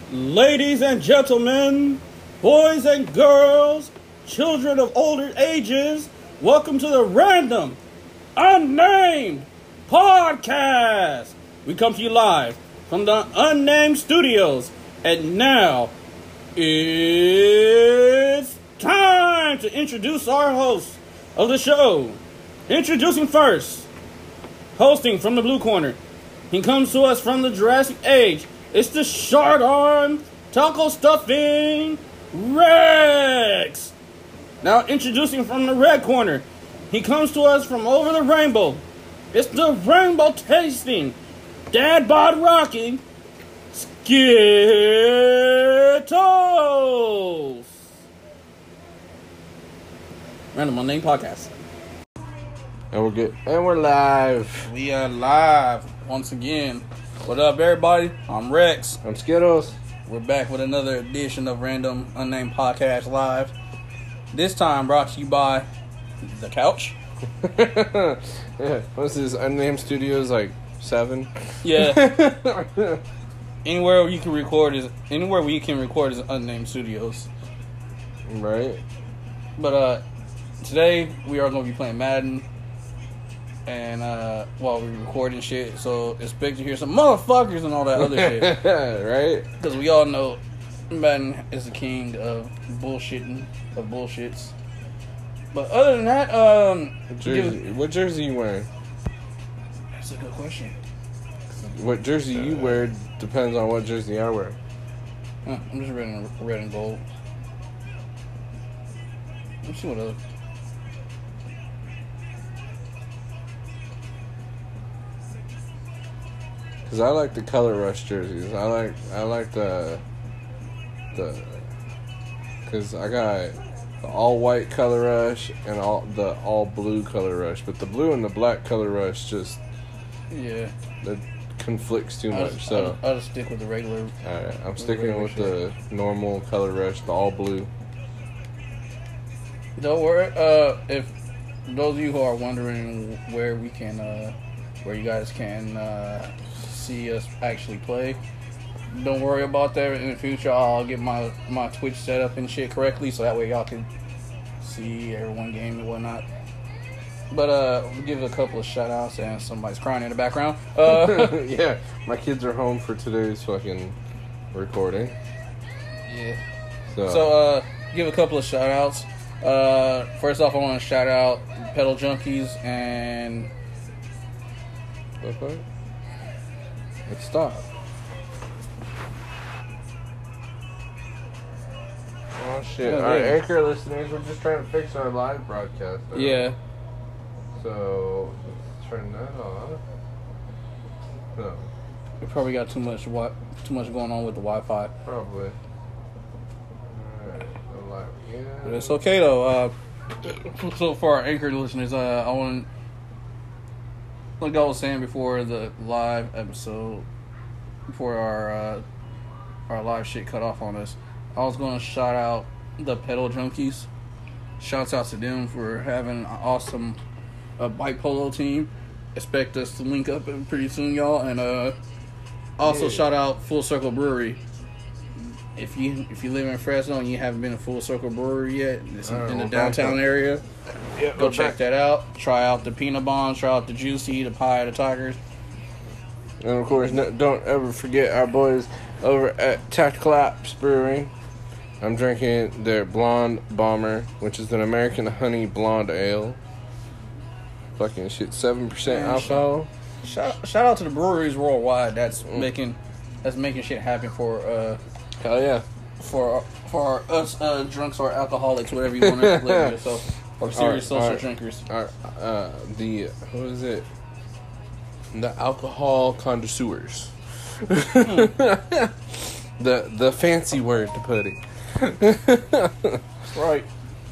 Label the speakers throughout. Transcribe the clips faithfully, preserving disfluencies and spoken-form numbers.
Speaker 1: Ladies and gentlemen, boys and girls, children of older ages, welcome to the Random Unnamed Podcast. We come to you live from the Unnamed Studios, and now it's time to introduce our hosts of the show. Introducing first, hosting from the blue corner. He comes to us from the Jurassic Age. It's the short arm taco stuffing Rex. Now introducing from the red corner. He comes to us from over the rainbow. It's the rainbow tasting, dad bod rocking Skittles. Random Unnamed Podcast.
Speaker 2: And we're good. And we're live.
Speaker 1: We are live once again. What up, everybody? I'm Rex.
Speaker 2: I'm Skittles.
Speaker 1: We're back with another edition of Random Unnamed Podcast Live. This time brought to you by The Couch.
Speaker 2: Yeah. What's this? Unnamed Studios, like seven?
Speaker 1: Yeah. Anywhere you can record is anywhere we can record is Unnamed Studios.
Speaker 2: Right.
Speaker 1: But uh, today we are going to be playing Madden. And uh, while we're recording shit, so expect to hear some motherfuckers and all that other shit.
Speaker 2: Right?
Speaker 1: Because we all know Madden is the king of bullshitting, of bullshits. But other than that, um...
Speaker 2: What jersey,
Speaker 1: give,
Speaker 2: what jersey you wearing?
Speaker 1: That's a good question.
Speaker 2: What jersey you wear depends on what jersey I wear.
Speaker 1: Huh, I'm just red and, red and gold. Let me see what other...
Speaker 2: Cause I like the color rush jerseys. I like I like the the cause I got the all white color rush and all the all blue color rush. But the blue and the black color rush just
Speaker 1: yeah
Speaker 2: that conflicts too
Speaker 1: I'll
Speaker 2: much.
Speaker 1: just,
Speaker 2: so
Speaker 1: I'll, I'll just stick with the regular.
Speaker 2: alright, I'm
Speaker 1: the
Speaker 2: sticking
Speaker 1: regular
Speaker 2: with
Speaker 1: shit.
Speaker 2: the normal color rush, the all blue.
Speaker 1: Don't worry. Uh, if those of you who are wondering where we can, uh, where you guys can uh, see us actually play, don't worry about that. In the future, I'll get my my Twitch set up and shit correctly, so that way y'all can see everyone game and whatnot. But uh, we'll give a couple of shout outs, and somebody's crying in the background. Uh,
Speaker 2: Yeah, my kids are home for today's fucking recording.
Speaker 1: yeah.
Speaker 2: So,
Speaker 1: So, uh, give a couple of shout outs. Uh, first off, I want to shout out Pedal Junkies and.
Speaker 2: what, what? It stopped. Oh shit!
Speaker 1: Yeah,
Speaker 2: Our
Speaker 1: yeah.
Speaker 2: Anchor listeners, we're just trying to fix our live broadcast. now.
Speaker 1: Yeah.
Speaker 2: So let's turn that on. No,
Speaker 1: We probably got too much wi- too much going on with the Wi-Fi.
Speaker 2: probably. Alright, so live
Speaker 1: But
Speaker 2: again.
Speaker 1: it's okay though. Uh, so for our Anchor listeners, uh, I want, like I was saying before the live episode, before our uh, our live shit cut off on us, I was going to shout out the Pedal Junkies. Shouts out to them for having an awesome uh, bike polo team. Expect us to link up pretty soon, y'all. And uh, also
Speaker 2: Yeah.
Speaker 1: shout out Full Circle Brewery. If you if you live in Fresno and you haven't been to Full Circle Brewery yet, it's
Speaker 2: All right,
Speaker 1: in the
Speaker 2: we're back
Speaker 1: downtown
Speaker 2: up.
Speaker 1: area,
Speaker 2: Yeah,
Speaker 1: go check that out. Try out the peanut bombs, try out the juicy, the pie, the tigers.
Speaker 2: And of course, no, don't ever forget our boys over at Tactical Apps Brewing. I'm drinking their Blonde Bomber, which is an American honey blonde ale. Fucking shit, seven percent
Speaker 1: Man,
Speaker 2: alcohol.
Speaker 1: Shout shout out to the breweries worldwide that's
Speaker 2: Mm.
Speaker 1: making that's making shit happen for uh
Speaker 2: Hell yeah.
Speaker 1: for for us uh drunks or alcoholics, whatever you want to label yourself, or serious
Speaker 2: Alright,
Speaker 1: social
Speaker 2: alright.
Speaker 1: drinkers.
Speaker 2: Our, uh, the, what is it? The alcohol connoisseurs. the the fancy word to put it.
Speaker 1: Right.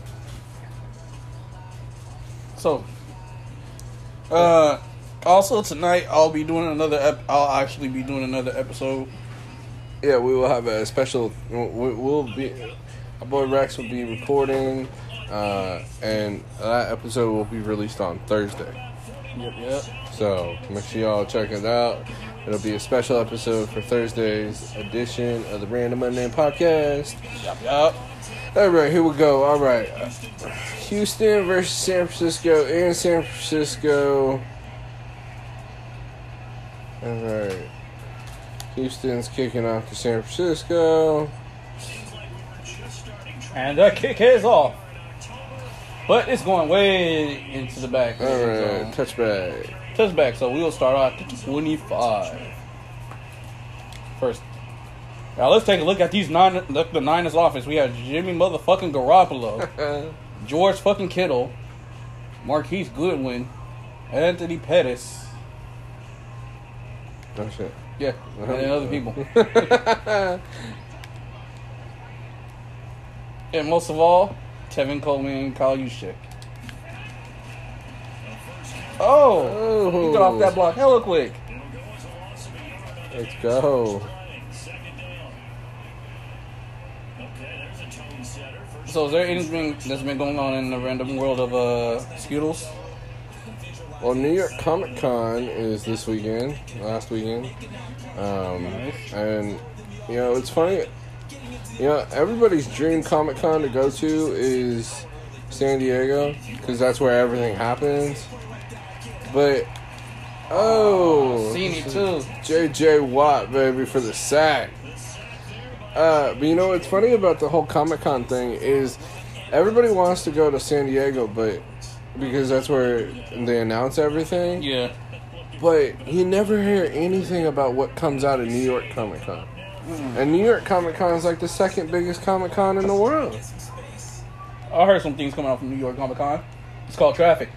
Speaker 1: So, uh, also tonight I'll be doing another. Ep- I'll actually be doing another episode.
Speaker 2: Yeah, we will have a special. We, we'll be. Our boy Rex will be recording, uh, and that episode will be released on Thursday.
Speaker 1: Yep, yep.
Speaker 2: So make sure y'all check it out. It'll be a special episode for Thursday's edition of the Random Unnamed Podcast.
Speaker 1: Yup, yup.
Speaker 2: All right, here we go. All right. Houston versus San Francisco in San Francisco. All right. Houston's kicking off to San Francisco.
Speaker 1: And the kick is off. But it's going way into the back.
Speaker 2: All right,
Speaker 1: so.
Speaker 2: touchback.
Speaker 1: Touchback, so we will start off at twenty-five. First. Now let's take a look at these nine, look, the Niners offense. We have Jimmy motherfucking Garoppolo, George fucking Kittle, Marquise Goodwin, Anthony Pettis.
Speaker 2: Oh shit.
Speaker 1: Yeah, and then other people. And most of all, Tevin Coleman and Kyle Juszczyk. Oh,
Speaker 2: Oh.
Speaker 1: he got off that block hella quick.
Speaker 2: Let's go.
Speaker 1: So is there anything that's been going on in the random world of uh, Skittles?
Speaker 2: Well, New York Comic Con is this weekend, last weekend. Um,
Speaker 1: Nice.
Speaker 2: And, you know, it's funny. You know, everybody's dream Comic Con to go to is San Diego, because that's where everything happens. But, oh,
Speaker 1: Seen it too.
Speaker 2: J J Watt, baby, for the sack. Uh, but you know what's funny about the whole Comic Con thing is everybody wants to go to San Diego, but because that's where they announce everything.
Speaker 1: Yeah.
Speaker 2: But you never hear anything about what comes out of New York Comic Con.
Speaker 1: Mm.
Speaker 2: And New York Comic Con is like the second biggest Comic Con in the world.
Speaker 1: I heard some things coming out from New York Comic Con. It's called traffic.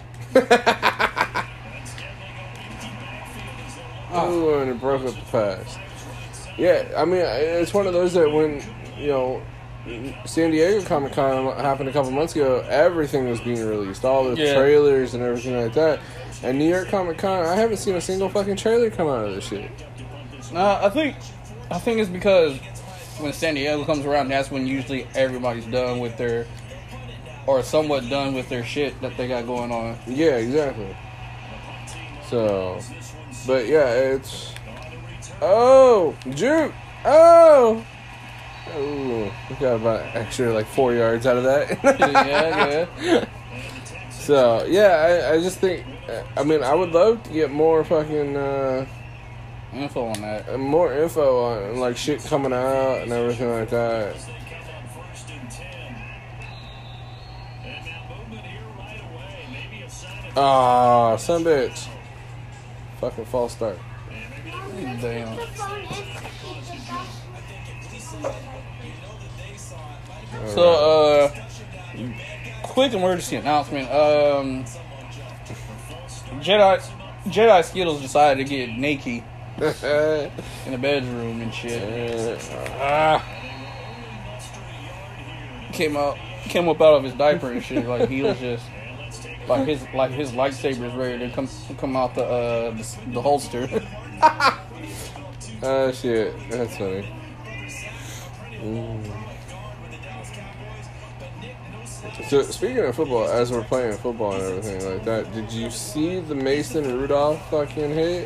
Speaker 2: Oh, and it broke up the past. Yeah, I mean, it's one of those that when, you know, San Diego Comic Con happened a couple months ago, everything was being released. All the
Speaker 1: Yeah.
Speaker 2: trailers and everything like that. And New York Comic Con, I haven't seen a single fucking trailer come out of this shit.
Speaker 1: Nah, I think I think it's because when San Diego comes around, that's when usually everybody's done with their, or somewhat done with their shit that they got going on.
Speaker 2: Yeah, exactly. So, but yeah, it's... Oh! Juke! Oh! Oh, we got about extra like four yards out of that.
Speaker 1: Yeah, yeah.
Speaker 2: So, yeah, I, I just think... I mean, I would love to get more fucking... Uh,
Speaker 1: Info on that.
Speaker 2: more info on, like, shit coming out and everything like that. Ah, son bitch. Fucking false start.
Speaker 1: Damn. So, uh, quick emergency announcement. Um, Jedi, Jedi Skittles decided to get naked in the bedroom and shit. Ah. Came out, came up out of his diaper and shit. Like he was just, like his, like his lightsaber's ready to come, come out the, uh, the, the holster.
Speaker 2: Oh shit, that's funny. Mm. So speaking of football, as we're playing football and everything like that, did you see the Mason Rudolph fucking hit?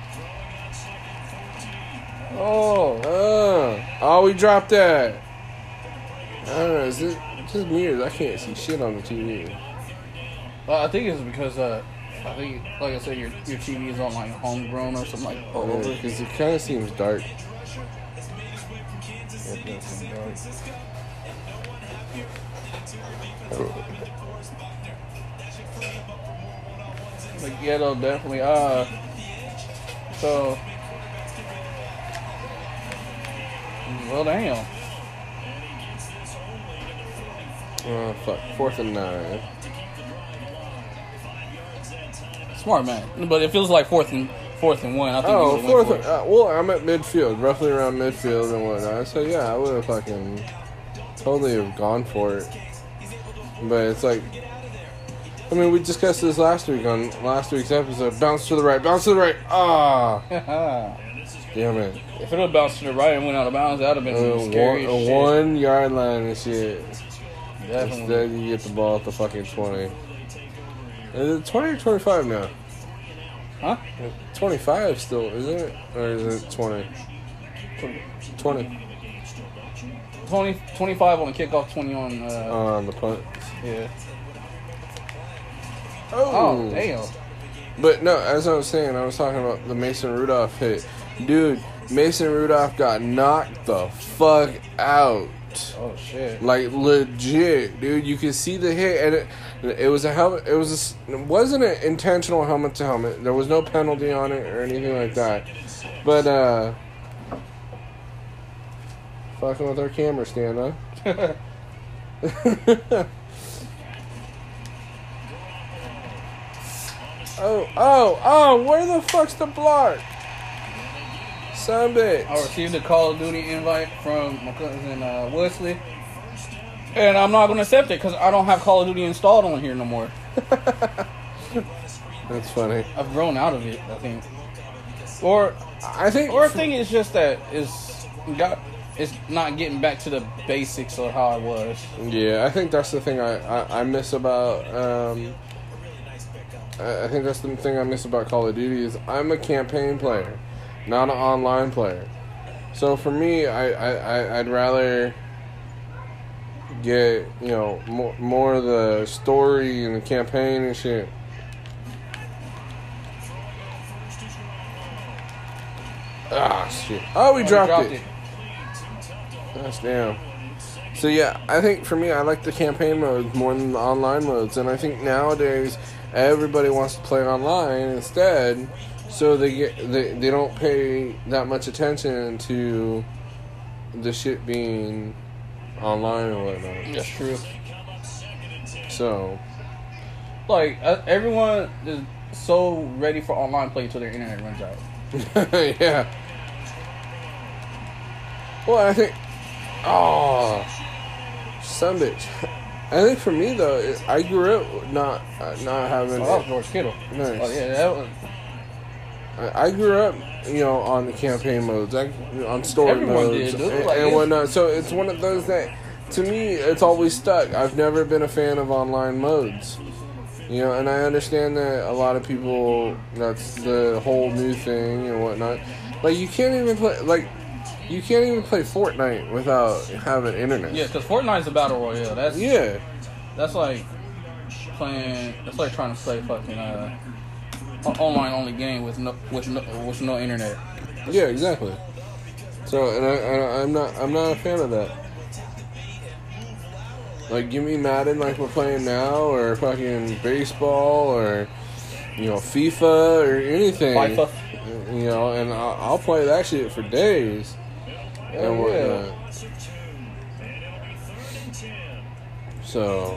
Speaker 1: Oh,
Speaker 2: Oh, oh, we dropped that. I don't know, is it just me or I can't see shit on the T V?
Speaker 1: well, I think it's because, uh, I think, like I said, your your T V is on like homegrown or something like all over.
Speaker 2: Because it kind of seems dark.
Speaker 1: Like yeah, though, definitely. Uh, so, well, damn.
Speaker 2: Oh fuck, fourth and nine.
Speaker 1: Smart man, but it feels like fourth and fourth and one. I think.
Speaker 2: Oh,
Speaker 1: he
Speaker 2: fourth.
Speaker 1: went for
Speaker 2: Uh, well, I'm at midfield, roughly around midfield and whatnot. So yeah, I would have fucking totally have gone for it. But it's like, I mean, we discussed this last week on last week's episode. Bounce to the right, bounce to the right. Ah,
Speaker 1: it.
Speaker 2: damn it.
Speaker 1: If it would have bounced to the right and went out of bounds, that would have been
Speaker 2: Uh,
Speaker 1: some scary
Speaker 2: one, a
Speaker 1: shit.
Speaker 2: one yard line and shit.
Speaker 1: Definitely.
Speaker 2: Instead, you get the ball at the fucking twenty. Is it twenty or twenty-five now?
Speaker 1: Huh?
Speaker 2: twenty-five still, isn't it? Or is it twenty? twenty.
Speaker 1: twenty, twenty-five on the kickoff, twenty on... Uh,
Speaker 2: On the punt.
Speaker 1: Yeah.
Speaker 2: Oh.
Speaker 1: Oh, damn.
Speaker 2: But no, as I was saying, I was talking about the Mason Rudolph hit. Dude, Mason Rudolph got knocked the fuck out.
Speaker 1: Oh, shit.
Speaker 2: Like, legit, dude. You could see the hit, and it, it was a helmet. It was a, it wasn't an intentional helmet to helmet. There was no penalty on it or anything like that. But, uh... fucking with our camera stand, huh? oh, oh, oh, where the fuck's the block? Son bitch.
Speaker 1: I received a Call of Duty invite from my cousin uh, Wesley. And I'm not going to accept it because I don't have Call of Duty installed on here no more.
Speaker 2: That's funny.
Speaker 1: I've grown out of it, I think. Or
Speaker 2: I think...
Speaker 1: Or I think it's just that it's, got, it's not getting back to the basics of how I was.
Speaker 2: Yeah, I think that's the thing I, I, I miss about... Um, I, I think that's the thing I miss about Call of Duty is I'm a campaign player, not an online player. So for me, I, I, I, I'd rather get, you know, more, more of the story and the campaign and shit. Ah, shit. Oh, we
Speaker 1: Oh,
Speaker 2: dropped,
Speaker 1: dropped
Speaker 2: it.
Speaker 1: it.
Speaker 2: That's damn. So yeah, I think for me, I like the campaign modes more than the online modes, and I think nowadays everybody wants to play online instead, so they get they they don't pay that much attention to the shit being online and whatnot.
Speaker 1: That's true.
Speaker 2: So,
Speaker 1: Like, uh, everyone is so ready for online play until their internet runs out.
Speaker 2: yeah. Well, I think, oh, son bitch. I think for me though, it, I grew up not uh, not having.
Speaker 1: Oh, that was George Kittle.
Speaker 2: Nice.
Speaker 1: Oh, yeah, that was...
Speaker 2: I, I grew up, you know, on the campaign modes, I, on story
Speaker 1: Everyone
Speaker 2: modes,
Speaker 1: did, dude.
Speaker 2: and,
Speaker 1: Like,
Speaker 2: and
Speaker 1: it's-
Speaker 2: whatnot. So it's one of those that, to me, it's always stuck. I've never been a fan of online modes, you know, and I understand that a lot of people, that's the whole new thing and whatnot. Like, you can't even play, like, you can't even play Fortnite without having internet.
Speaker 1: Yeah, because Fortnite's a battle royale. That's
Speaker 2: Yeah.
Speaker 1: That's like playing. That's like trying to play fucking uh, an online only game with no with no with no internet.
Speaker 2: Yeah, exactly. So, and I, I, I'm not, I'm not a fan of that. Like, give me Madden like we're playing now, or fucking baseball, or, you know, FIFA, or anything.
Speaker 1: FIFA.
Speaker 2: You know, and I'll, I'll play that shit for days.
Speaker 1: Hell
Speaker 2: and
Speaker 1: yeah.
Speaker 2: whatnot. So,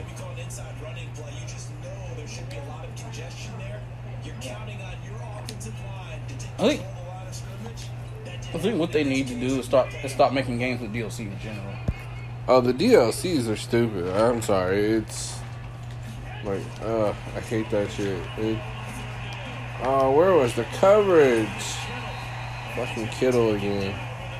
Speaker 1: I think. I think what they need to do is start is stop making games with D L C in general.
Speaker 2: oh, the D L Cs are stupid. I'm sorry. It's like, uh, I hate that shit. It, oh, where was the coverage? Fucking Kittle again.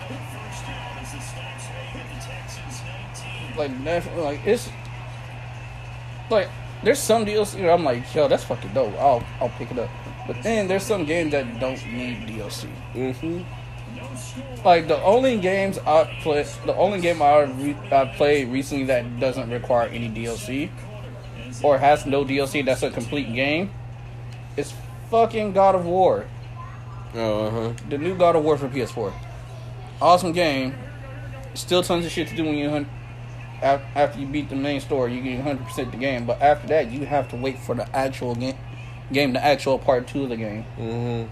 Speaker 1: Like definitely, like it's like there's some D L C where I'm like, yo, that's fucking dope. I'll I'll pick it up. But then there's some games that don't need D L C.
Speaker 2: Mm-hmm.
Speaker 1: Like the only games I play, the only game I re- I played recently that doesn't require any D L C or has no D L C that's a complete game is fucking God of War.
Speaker 2: Oh, uh-huh.
Speaker 1: The new God of War for P S four. Awesome game. Still tons of shit to do when you hunt. After you beat the main story, you get one hundred percent the game. But after that, you have to wait for the actual game, game the actual part two of the game.
Speaker 2: Mm-hmm.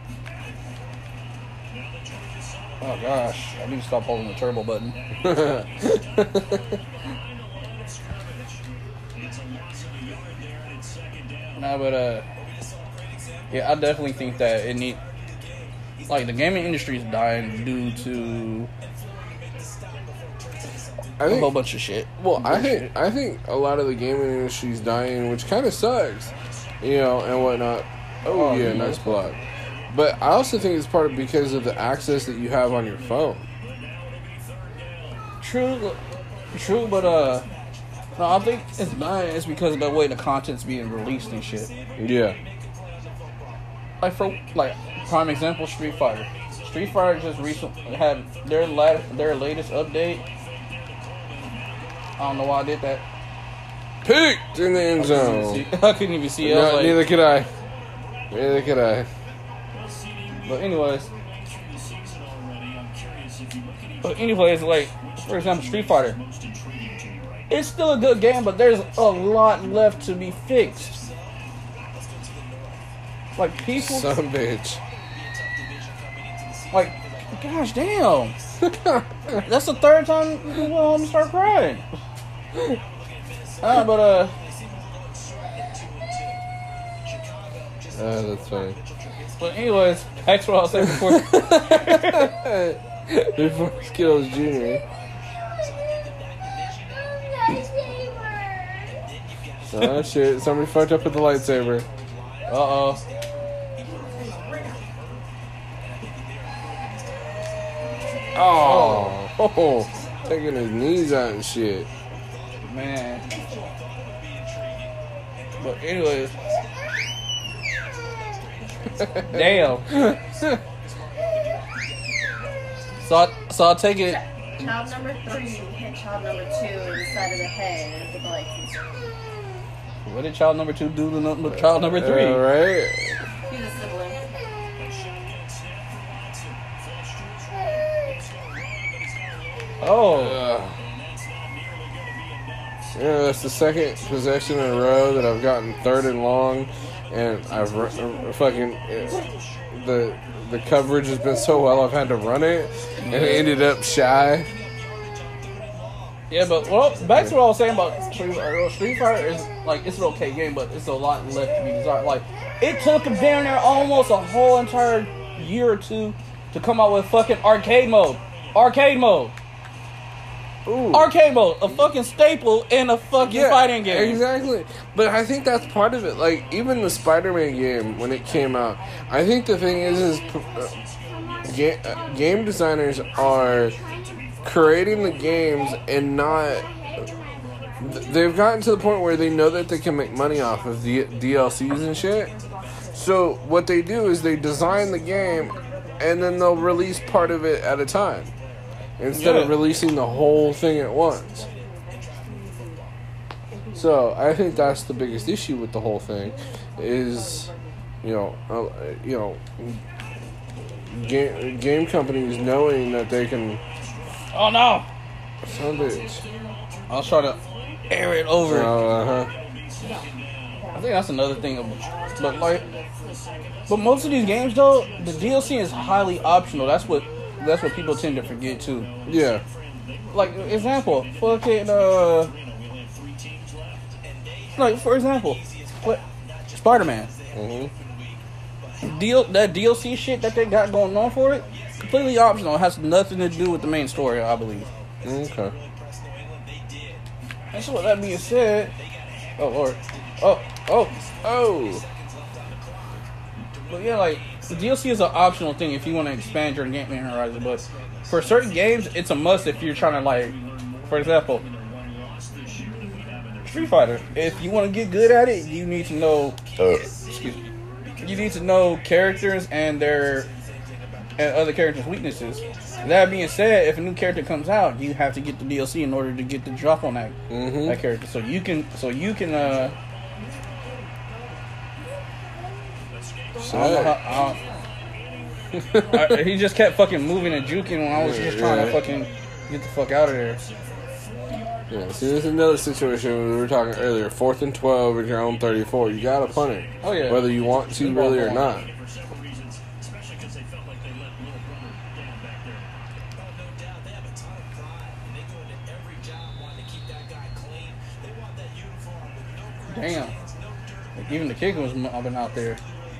Speaker 1: Oh gosh, I need to stop holding the turbo button. No, but uh, yeah, I definitely think that it need like the gaming industry is dying due to
Speaker 2: I
Speaker 1: a
Speaker 2: think,
Speaker 1: whole bunch of shit.
Speaker 2: well, I
Speaker 1: Bullshit.
Speaker 2: think I think a lot of the gaming industry is dying, which kind of sucks, you know, and whatnot. Oh,
Speaker 1: Oh,
Speaker 2: yeah,
Speaker 1: yeah.
Speaker 2: nice block. But I also think it's part of because of the access that you have on your phone.
Speaker 1: True, true, but uh, no, I think it's dying. It's because of the way the content's being released and shit.
Speaker 2: Yeah.
Speaker 1: like for like prime example, Street Fighter. Street Fighter just recently had their la- their latest update. I don't know why I did that.
Speaker 2: Picked in the end zone.
Speaker 1: I couldn't even see it. I was
Speaker 2: No,
Speaker 1: like,
Speaker 2: neither could I. Neither could I.
Speaker 1: but anyways, but anyways, like for example, Street Fighter. It's still a good game, but there's a lot left to be fixed. Like people,
Speaker 2: Some bitch.
Speaker 1: like, gosh damn, that's the third time you went home and start crying. Uh, but uh,
Speaker 2: Oh, that's funny.
Speaker 1: but anyways, that's what I was saying before.
Speaker 2: Before Skittles Junior Oh shit! Somebody fucked up with the lightsaber.
Speaker 1: Uh oh.
Speaker 2: Oh, oh, taking his knees out and shit.
Speaker 1: Man. But anyways. Damn. So I, so I take it.
Speaker 3: Child number three hit child number two in the side of the head with the lights.
Speaker 1: What did child number two do to no, child number three?
Speaker 2: All right.
Speaker 3: He's a sibling.
Speaker 1: Oh.
Speaker 2: Ugh. Yeah, that's the second possession in a row that I've gotten third and long, and I've r- r- fucking uh, the the coverage has been so well I've had to run it, and it ended up shy.
Speaker 1: Yeah, but well, back to what I was saying about Street Fighter. Street Fighter is like it's an okay game, but it's a lot left to be desired. Like it took them down there almost a whole entire year or two to come out with fucking arcade mode. Arcade mode.
Speaker 2: Ooh.
Speaker 1: Arcade mode, a fucking staple in a fucking
Speaker 2: Yeah,
Speaker 1: fighting game.
Speaker 2: exactly. But I think that's part of it. Like even the Spider-Man game when it came out, I think the thing is, is uh, ga- uh, game designers are creating the games and not. They've gotten to the point where they know that they can make money off of the D L Cs and shit. So what they do is they design the game, and then they'll release part of it at a time, instead
Speaker 1: Yeah.
Speaker 2: of releasing the whole thing at once. So I think that's the biggest issue with the whole thing, is, you know, uh, you know, game game companies knowing that they can.
Speaker 1: Oh no!
Speaker 2: Son of a bitch.
Speaker 1: I was trying to air it over.
Speaker 2: Oh, uh huh.
Speaker 1: I think that's another thing. But like, but most of these games though, the D L C is highly optional. That's what that's what people tend to forget too.
Speaker 2: Yeah.
Speaker 1: Like example, fucking uh, like for example, what Spider-Man.
Speaker 2: Mm-hmm.
Speaker 1: Deal that D L C shit that they got going on for it, completely optional. It has nothing to do with the main story, I believe.
Speaker 2: Okay.
Speaker 1: And so with that being said, oh lord, oh oh
Speaker 2: Oh.
Speaker 1: but yeah, like the D L C is an optional thing if you want to expand your gaming horizon. But for certain games, it's a must if you're trying to like, for example, Street Fighter. If you want to get good at it, you need to know. Excuse me. You need to know characters and their and other characters' weaknesses. That being said, if a new character comes out, you have to get the D L C in order to get the drop on that
Speaker 2: Mm-hmm.
Speaker 1: that character. So you can, so you can. Uh, I don't know how, I don't, I, he just kept fucking moving and juking when I was just trying to
Speaker 2: Yeah.
Speaker 1: fucking get the fuck out of there.
Speaker 2: Yeah. See, this is another situation we were talking earlier. Fourth and twelve at your own thirty-four. You gotta punt it.
Speaker 1: Oh yeah.
Speaker 2: Whether you want to
Speaker 1: Good
Speaker 2: really
Speaker 1: ball,
Speaker 2: or
Speaker 1: ball.
Speaker 2: not.
Speaker 1: Damn. Like, even the kicker was mobbing out there.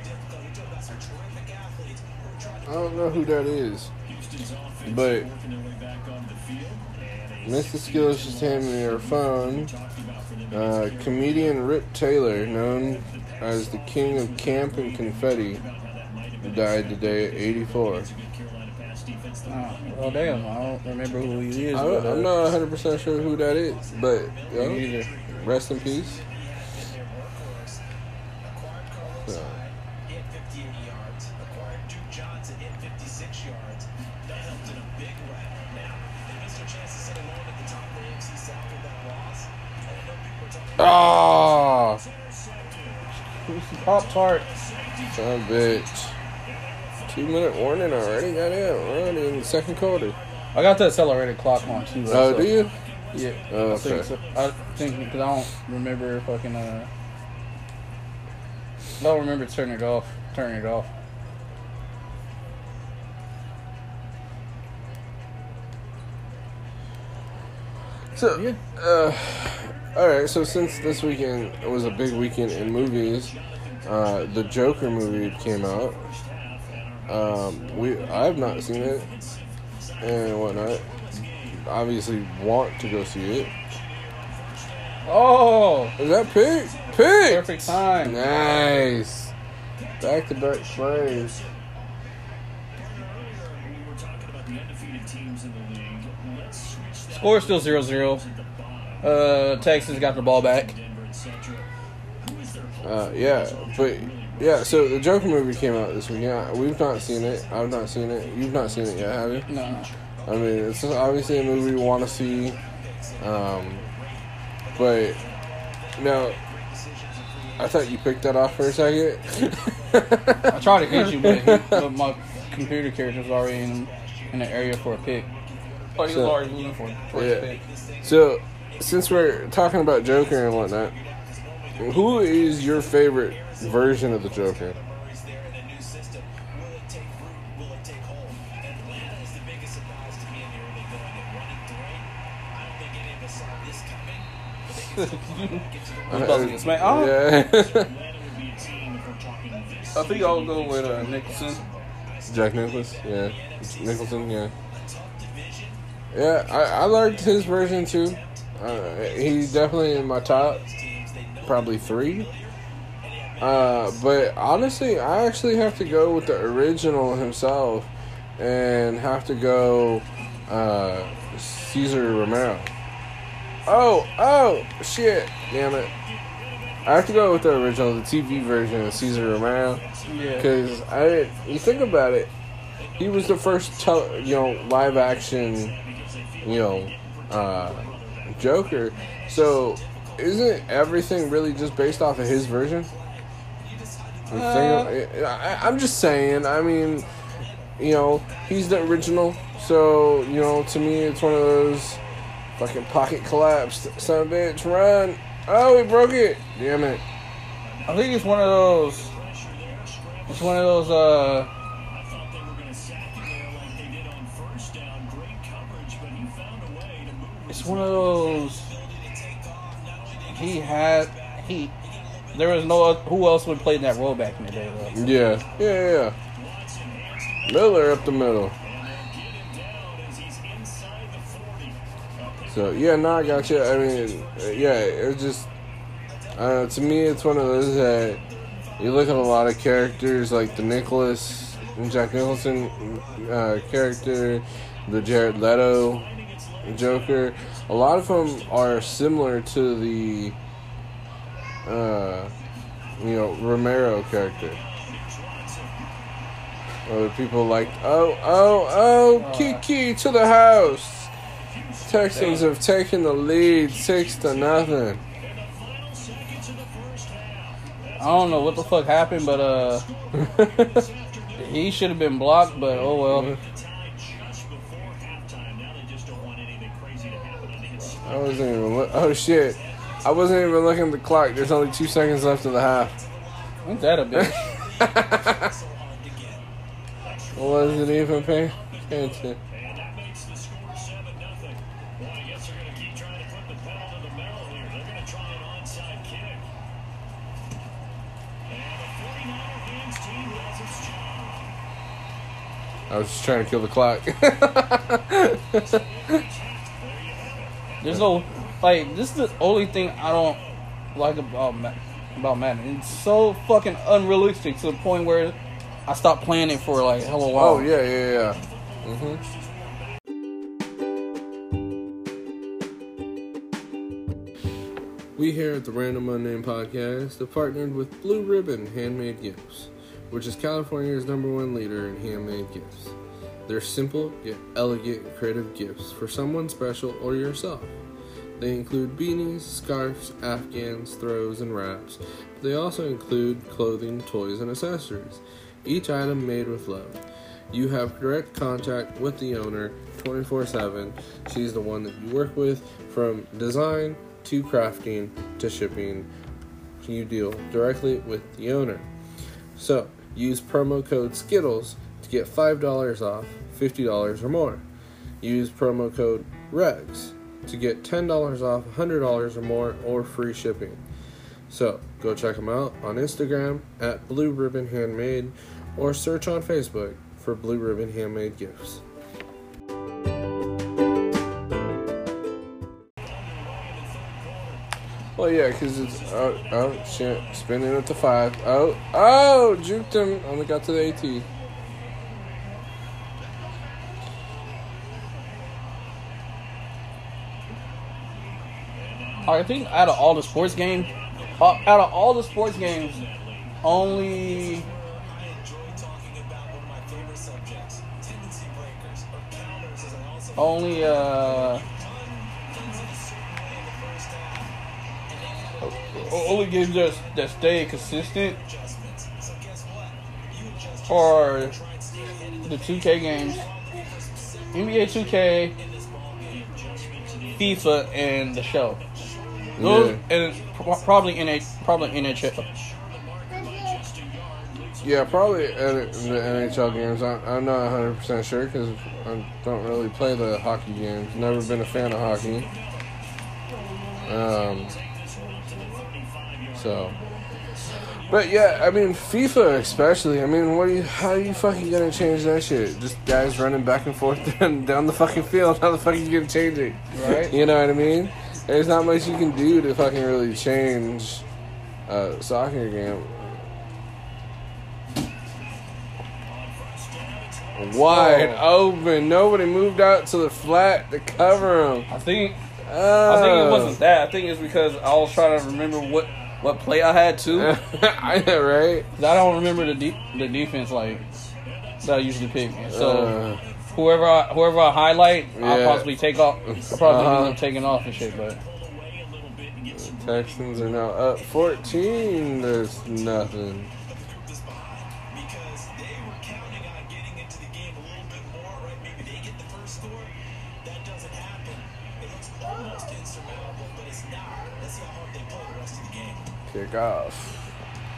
Speaker 2: I don't know who that is, but Mister Skills just handed me her phone. Uh, comedian Rip Taylor, known as the king of camp and confetti, died today at eighty-four.
Speaker 1: Oh, well, damn. I don't remember who he is.
Speaker 2: I
Speaker 1: but,
Speaker 2: don't,
Speaker 1: uh,
Speaker 2: I'm not one hundred percent sure who that is, but you know,
Speaker 1: me either.
Speaker 2: rest in peace. So,
Speaker 1: Pop Tart.
Speaker 2: Son of a bitch. Two minute warning already? Goddamn, we're already in the second quarter.
Speaker 1: I got the accelerated clock on too.
Speaker 2: Oh,
Speaker 1: so.
Speaker 2: do you?
Speaker 1: Yeah.
Speaker 2: Oh,
Speaker 1: I
Speaker 2: okay.
Speaker 1: think so. I think because I don't remember fucking. Uh, I don't remember turning it off. Turning it off.
Speaker 2: So,
Speaker 1: Yeah.
Speaker 2: uh, alright, so since this weekend was a big weekend in movies, uh, the Joker movie came out. Um, we I have not seen it and whatnot. Obviously want to go see it.
Speaker 1: Oh,
Speaker 2: Is that pig? Pig!
Speaker 1: perfect time.
Speaker 2: Nice. Back to back plays.
Speaker 1: Score still zero zero. Uh, Texas got the ball back.
Speaker 2: Uh, yeah, but yeah. So the Joker movie came out this weekend. We've not seen it. I've not seen it. You've not seen it yet, have you?
Speaker 1: No.
Speaker 2: I mean, it's obviously a movie we want to see. Um, but no, I thought you picked that off for a second.
Speaker 1: I tried to hit you, but, he, but my computer character was already in, in the area for a pick. Oh, he was
Speaker 2: So-
Speaker 1: already moving for, for
Speaker 2: Yeah.
Speaker 1: his pick.
Speaker 2: So, since we're talking about Joker and whatnot, who is your favorite version of the Joker?
Speaker 1: I'm about to get smacked. Oh,
Speaker 2: Yeah.
Speaker 1: I think I'll go with uh, Nicholson.
Speaker 2: Jack Nicholson, yeah. Nicholson, yeah. Yeah, I, I liked his version too. Uh, he's definitely in my top, probably three. Uh, but honestly, I actually have to go with the original himself and have to go uh, Cesar Romero. Oh, oh, shit, damn it. I have to go with the original, the T V version of Cesar Romero.
Speaker 1: Yeah.
Speaker 2: Because I, you think about it, he was the first, tel- you know, live action, you know, uh, Joker. So, isn't everything really just based off of his version? You
Speaker 1: Uh,
Speaker 2: think of- I, I'm just saying. I mean, you know, he's the original. So, you know, to me, it's one of those fucking pocket collapsed. Son of a bitch, run! Oh, he broke it. Damn it.
Speaker 1: I think it's one of those. It's one of those. Uh, it's one of those. He had he. There was no oth- who else would play in that role back in the day though.
Speaker 2: Yeah, yeah, yeah. Miller up the middle. So yeah, no, I got you. I mean, yeah, it's just uh, to me, it's one of those that you look at a lot of characters like the Nicholas and Jack Nicholson uh, character, the Jared Leto Joker. A lot of them are similar to the uh, you know Romero character. Other people like, oh, oh, oh, Kiki to the house. Texans have taken the lead six to nothing.
Speaker 1: I don't know what the fuck happened, but uh, he should have been blocked. But oh well.
Speaker 2: I wasn't even look. Oh shit! I wasn't even looking at the clock. There's only two seconds left of the half.
Speaker 1: Ain't that a bitch?
Speaker 2: Wasn't even paying attention. I was just trying to kill the clock.
Speaker 1: There's no like. This is the only thing I don't like about Ma- about Madden. It's so fucking unrealistic to the point where I stopped playing it for like a hell of a while.
Speaker 2: Oh yeah, yeah, yeah. Mhm. We here at the Random Unnamed Podcast have partnered with Blue Ribbon Handmade Gifts, which is California's number one leader in handmade gifts. They're simple yet elegant and creative gifts for someone special or yourself. They include beanies, scarves, afghans, throws, and wraps. They also include clothing, toys, and accessories. Each item made with love. You have direct contact with the owner twenty-four seven. She's the one that you work with from design to crafting to shipping. You deal directly with the owner. So, use promo code SKITTLES to get five dollars off, fifty dollars or more. Use promo code REGS to get ten dollars off, one hundred dollars or more, or free shipping. So, go check them out on Instagram at Blue Ribbon Handmade or search on Facebook for Blue Ribbon Handmade Gifts. Well, yeah, because it's, oh, oh, shit, spinning at the five. Oh, oh, juked him. Only got to the AT.
Speaker 1: I think out of all the sports games, uh, out of all the sports games, only only uh only games that that stay consistent are the two K games, N B A two K, FIFA, and the show. Those,
Speaker 2: Yeah.
Speaker 1: and pro- probably N H probably N H L.
Speaker 2: Yeah, probably N- the N H L games. I, I'm not one hundred percent sure because I don't really play the hockey games. Never been a fan of hockey. Um. So. But yeah, I mean, FIFA especially. I mean, what are you? How are you fucking gonna change that shit? Just guys running back and forth down, down the fucking field. How the fuck are you gonna change it?
Speaker 1: Right.
Speaker 2: You know what I mean? There's not much you can do to fucking really change a soccer game. Wide
Speaker 1: Oh.
Speaker 2: open. Nobody moved out to the flat to cover him.
Speaker 1: I think
Speaker 2: Oh.
Speaker 1: I think it wasn't that. I think it's because I was trying to remember what, what play I had too.
Speaker 2: I know, right?
Speaker 1: 'Cause I don't remember the de- the defense like that I usually pick. So
Speaker 2: Uh,
Speaker 1: whoever I, whoever I highlight, I'll
Speaker 2: Yeah.
Speaker 1: possibly take off. I'll probably
Speaker 2: Uh-huh.
Speaker 1: end up taking off and shit. But
Speaker 2: Texans are now up fourteen. There's nothing. Kick off.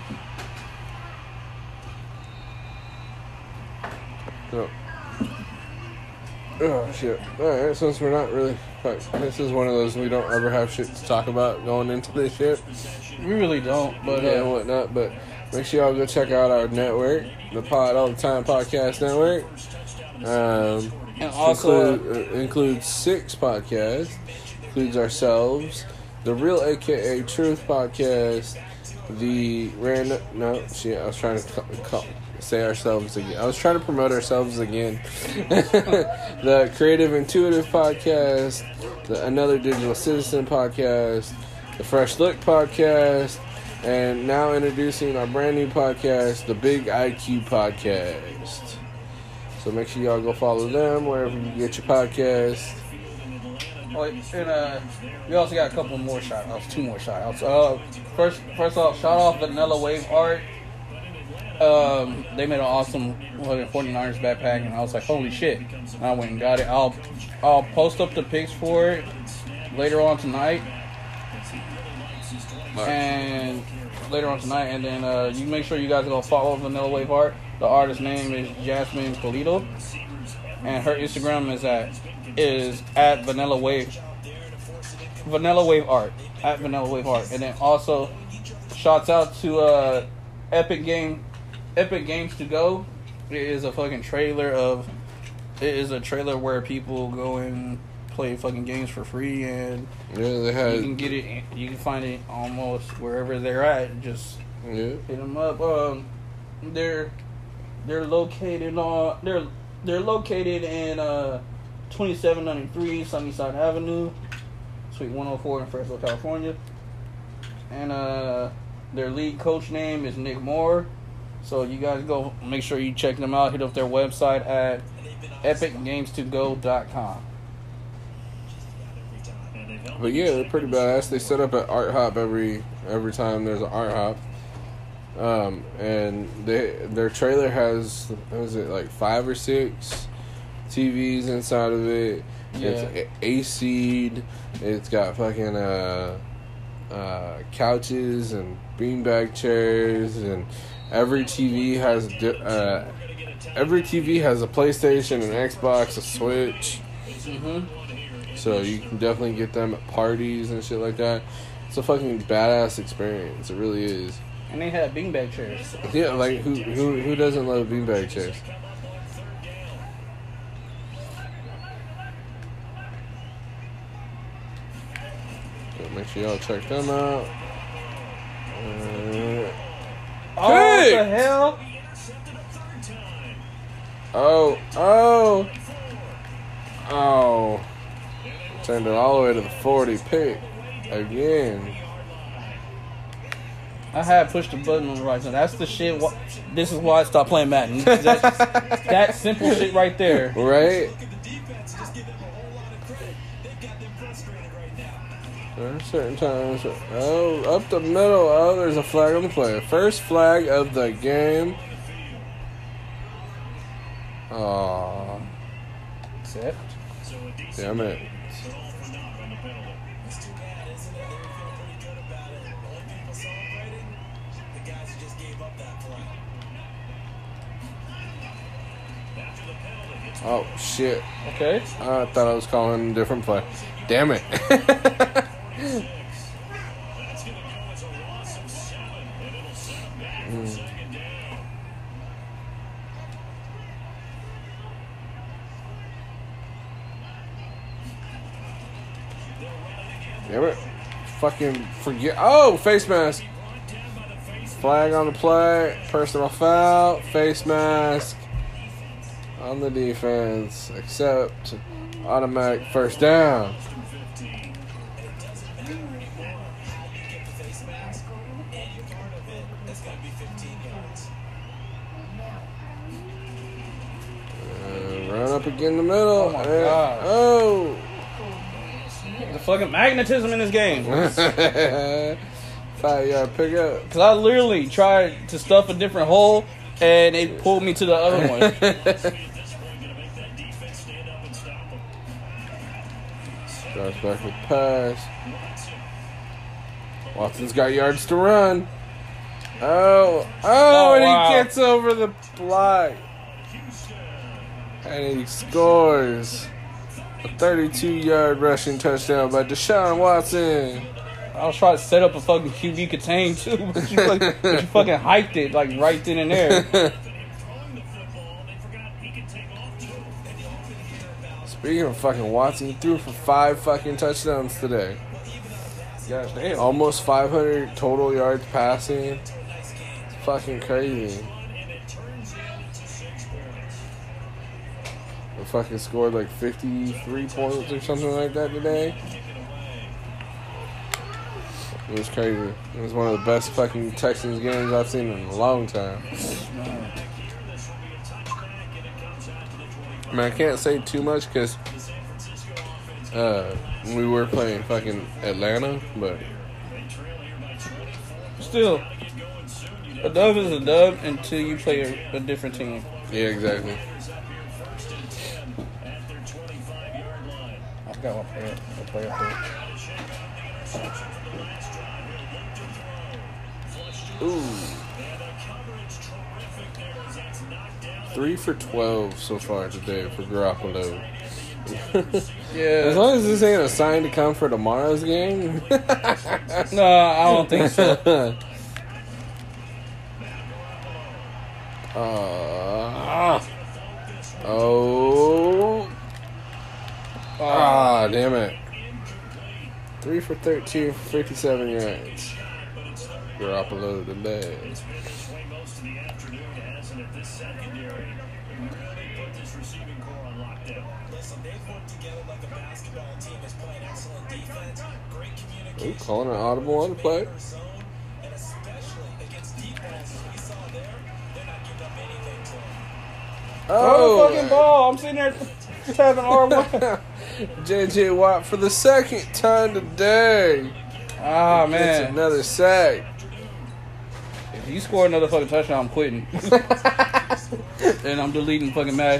Speaker 2: So, oh shit! All right, since we're not really, like, this is one of those we don't ever have shit to talk about going into this shit.
Speaker 1: we really don't. But
Speaker 2: yeah, and
Speaker 1: uh,
Speaker 2: whatnot. But make sure y'all go check out our network, the Pod All the Time Podcast Network. Um,
Speaker 1: and also
Speaker 2: include, uh, includes six podcasts. Includes ourselves, the Real A K A Truth Podcast, the random. No, shit. I was trying to call, call, say ourselves again. I was trying to promote ourselves again. The Creative Intuitive Podcast, the Another Digital Citizen Podcast, the Fresh Look Podcast, and now introducing our brand new podcast, the Big I Q Podcast. So make sure y'all go follow them wherever you get your podcast.
Speaker 1: oh, and uh, we also got a couple more shout outs, two more shout outs. Uh, first first off, shout out Vanilla Wave Art. Um, they made an awesome forty-niners backpack, and I was like, holy shit. And I went and got it. I'll I'll post up the pics for it later on tonight. And later on tonight, and then uh, you make sure you guys go follow Vanilla Wave Art. The artist's name is Jasmine Polito, and her Instagram is at is at Vanilla Wave Vanilla Wave Art at Vanilla Wave Art. And then also shouts out to uh, Epic Game Epic Games to Go. It is a fucking trailer of it is a trailer where people go and play fucking games for free, and
Speaker 2: Yeah, they had.
Speaker 1: you can get it. You can find it almost wherever they're at. Just
Speaker 2: Yeah.
Speaker 1: hit them up. Um, they're they're located on they're they're located in uh twenty-seven ninety-three Sunnyside Avenue, Suite one oh four in Fresno, California. And uh, their lead coach name is Nick Moore. So you guys go make sure you check them out. Hit up their website at epic games to go dot com.
Speaker 2: But yeah, they're pretty badass. They set up an art hop every every time there's an art hop. Um, and they their trailer has, what is it, like five or six T Vs inside of it.
Speaker 1: Yeah.
Speaker 2: It's A C'd. It's got fucking uh, uh, couches and beanbag chairs, and every T V has uh, every T V has a PlayStation, an Xbox, a Switch.
Speaker 1: Mm-hmm.
Speaker 2: So you can definitely get them at parties and shit like that. It's a fucking badass experience. It really is.
Speaker 1: And they had beanbag chairs.
Speaker 2: Yeah, like who who who doesn't love beanbag chairs? So make sure y'all check them out. Uh,
Speaker 1: Oh, what
Speaker 2: Pick!
Speaker 1: the hell?
Speaker 2: oh, oh, oh! Turned it all the way to the forty. Pick again.
Speaker 1: I had pushed the button on the right side. That's the shit. Wh- this is why I stopped playing Madden. That, that simple shit right there.
Speaker 2: Right? There are certain times. Oh, up the middle. Oh, there's a flag on the play. First flag of the game. Aww.
Speaker 1: Except.
Speaker 2: Damn it. Oh, shit.
Speaker 1: Okay.
Speaker 2: I thought I was calling a different play. Damn it. mm. Damn it. Fucking forget. Oh, face mask. Flag on the play. Personal foul. Face mask. On the defense, except automatic first down. Uh, run up again in the middle.
Speaker 1: Oh my
Speaker 2: and,
Speaker 1: God.
Speaker 2: Oh.
Speaker 1: The fucking magnetism in this game.
Speaker 2: Five yard pickup.
Speaker 1: Because I literally tried to stuff a different hole, and it pulled me to the other one.
Speaker 2: Starts back with pass. Watson's got yards to run. Oh, oh,
Speaker 1: Oh,
Speaker 2: and
Speaker 1: wow.
Speaker 2: he gets over the block. And he scores a thirty-two yard rushing touchdown by Deshaun Watson.
Speaker 1: I was trying to set up a fucking Q B contain too, but you, fucking, but you fucking hyped it like right then and there.
Speaker 2: Speaking of fucking Watson, he threw for five fucking touchdowns today.
Speaker 1: Gosh damn.
Speaker 2: Almost five hundred total yards passing. It's fucking crazy. He fucking scored like fifty-three points or something like that today. It was crazy. It was one of the best fucking Texans games I've seen in a long time. I mean, I can't say too much because uh, we were playing fucking Atlanta, but
Speaker 1: Still, a dub is a dub until you play a, a different team.
Speaker 2: yeah, exactly.
Speaker 1: I forgot what player. What player up there.
Speaker 2: Ooh. Three for twelve so far today for Garoppolo.
Speaker 1: Yeah.
Speaker 2: As long as this ain't a sign to come for tomorrow's game.
Speaker 1: No, I don't think so.
Speaker 2: uh, oh. Ah, damn it. Three for thirteen for fifty-seven yards. Garoppolo today. Ooh, calling an audible on the play.
Speaker 1: Oh, fucking ball! I'm sitting there just having R one.
Speaker 2: J J Watt for the second time today.
Speaker 1: Ah,
Speaker 2: It's
Speaker 1: man.
Speaker 2: another sack.
Speaker 1: If you score another fucking touchdown, I'm quitting. And I'm deleting fucking Madden.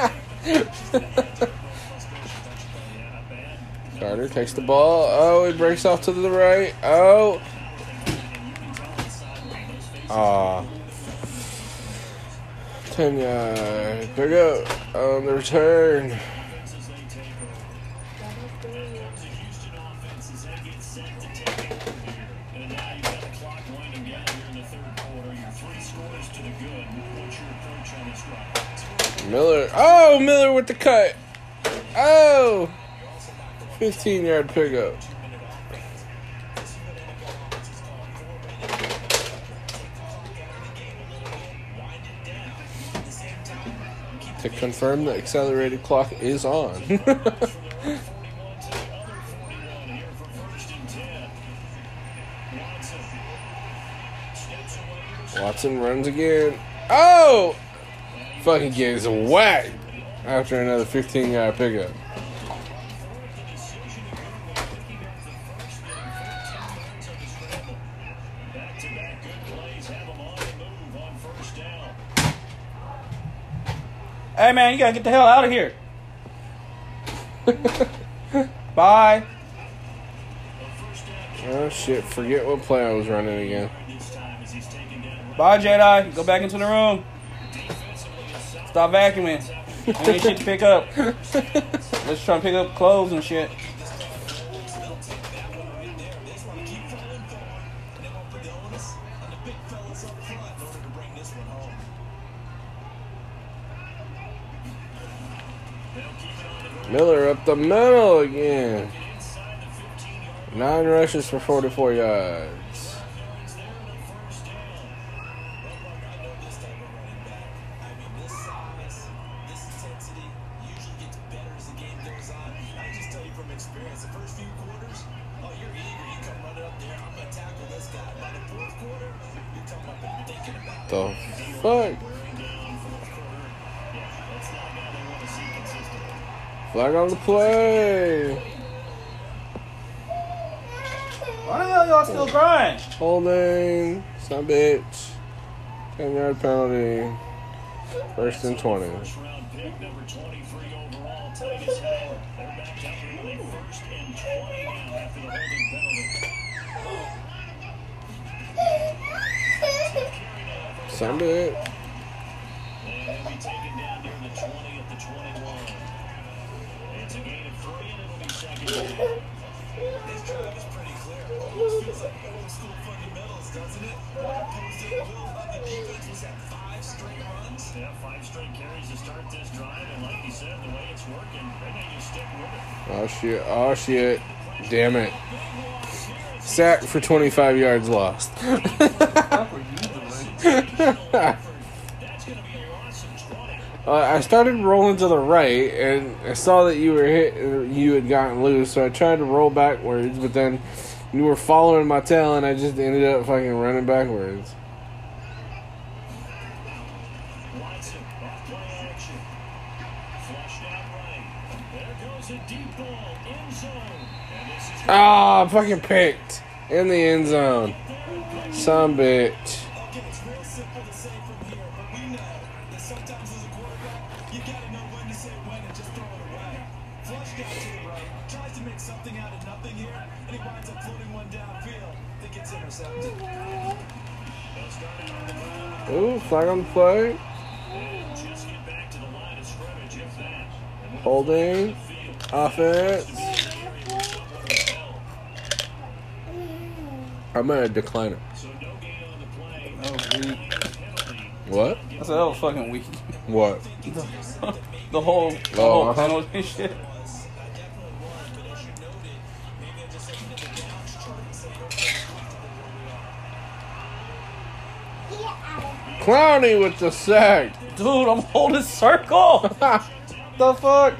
Speaker 2: Carter takes the ball. Oh, he breaks off to the right. Oh. Aw. ten yard. Pick up on the return. Miller. Oh, Miller with the cut. Oh. fifteen yard pickup. To confirm the accelerated clock is on. Watson runs again. Oh! Fucking gets whacked after another fifteen yard pickup.
Speaker 1: Hey, man, you gotta get the hell out of here. Bye.
Speaker 2: Oh, shit. Forget what play I was running again.
Speaker 1: Bye, Jedi. Go back into the room. Stop vacuuming. We ain't shit to pick up. Let's try to pick up clothes and shit.
Speaker 2: Miller up the middle again. Nine rushes for forty-four yards. The fuck? Flag on the play.
Speaker 1: Why the hell y'all still crying?
Speaker 2: Holding. Son of a bitch. ten yard penalty. First and twenty. Son of a bitch. Oh shit, oh shit. Damn it. Sack for twenty-five yards lost. Uh, I started rolling to the right, and I saw that you were hit. You had gotten loose, so I tried to roll backwards, but then you were following my tail, and I just ended up fucking running backwards. Ah, oh, fucking picked in the end zone. Some bitch. Ooh, flag on the play. Holding. Offense. I'm gonna decline it.
Speaker 1: That was weak.
Speaker 2: What?
Speaker 1: I said that was fucking weak.
Speaker 2: What?
Speaker 1: The, the whole, the
Speaker 2: Oh,
Speaker 1: whole
Speaker 2: uh-huh.
Speaker 1: penalty shit.
Speaker 2: Clowney with the sack.
Speaker 1: Dude, I'm holding circle. The fuck?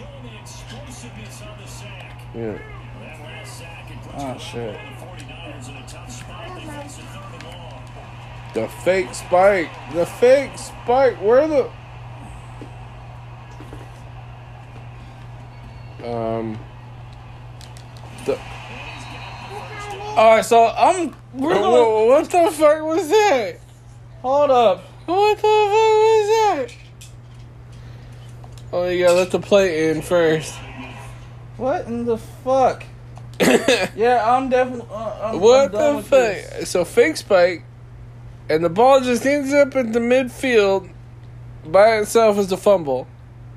Speaker 2: Yeah.
Speaker 1: Oh shit.
Speaker 2: The fake spike. The fake spike. Where the... Um. The,
Speaker 1: All right, so I'm. We're gonna,
Speaker 2: Whoa, what the fuck was that?
Speaker 1: hold up.
Speaker 2: What the fuck was that? Oh, you gotta let the play in first.
Speaker 1: What in the fuck? Yeah, I'm definitely. Uh, I'm,
Speaker 2: What
Speaker 1: I'm done
Speaker 2: the
Speaker 1: with this.
Speaker 2: fuck? So fake spike, and the ball just ends up in the midfield by itself as a fumble.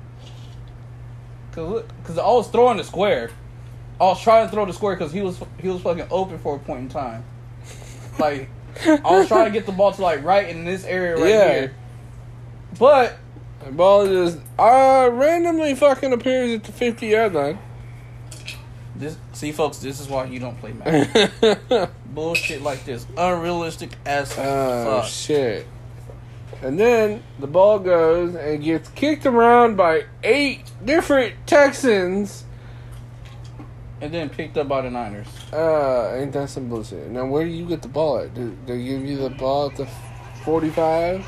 Speaker 1: Cause, cause I was throwing the square. I was trying to throw the square because he was he was fucking open for a point in time. Like I was trying to get the ball to like right in this area right
Speaker 2: Yeah.
Speaker 1: here. But
Speaker 2: The ball just uh randomly fucking appears at the fifty yard line.
Speaker 1: this, see, folks, this is why you don't play Madden.
Speaker 2: Oh
Speaker 1: Bullshit like this, unrealistic as
Speaker 2: Oh,
Speaker 1: fuck.
Speaker 2: shit! And then the ball goes and gets kicked around by eight different Texans.
Speaker 1: And then picked up by the Niners.
Speaker 2: Uh, ain't that some bullshit? Now, where do you get the ball at? Do they give you the ball at the forty-five?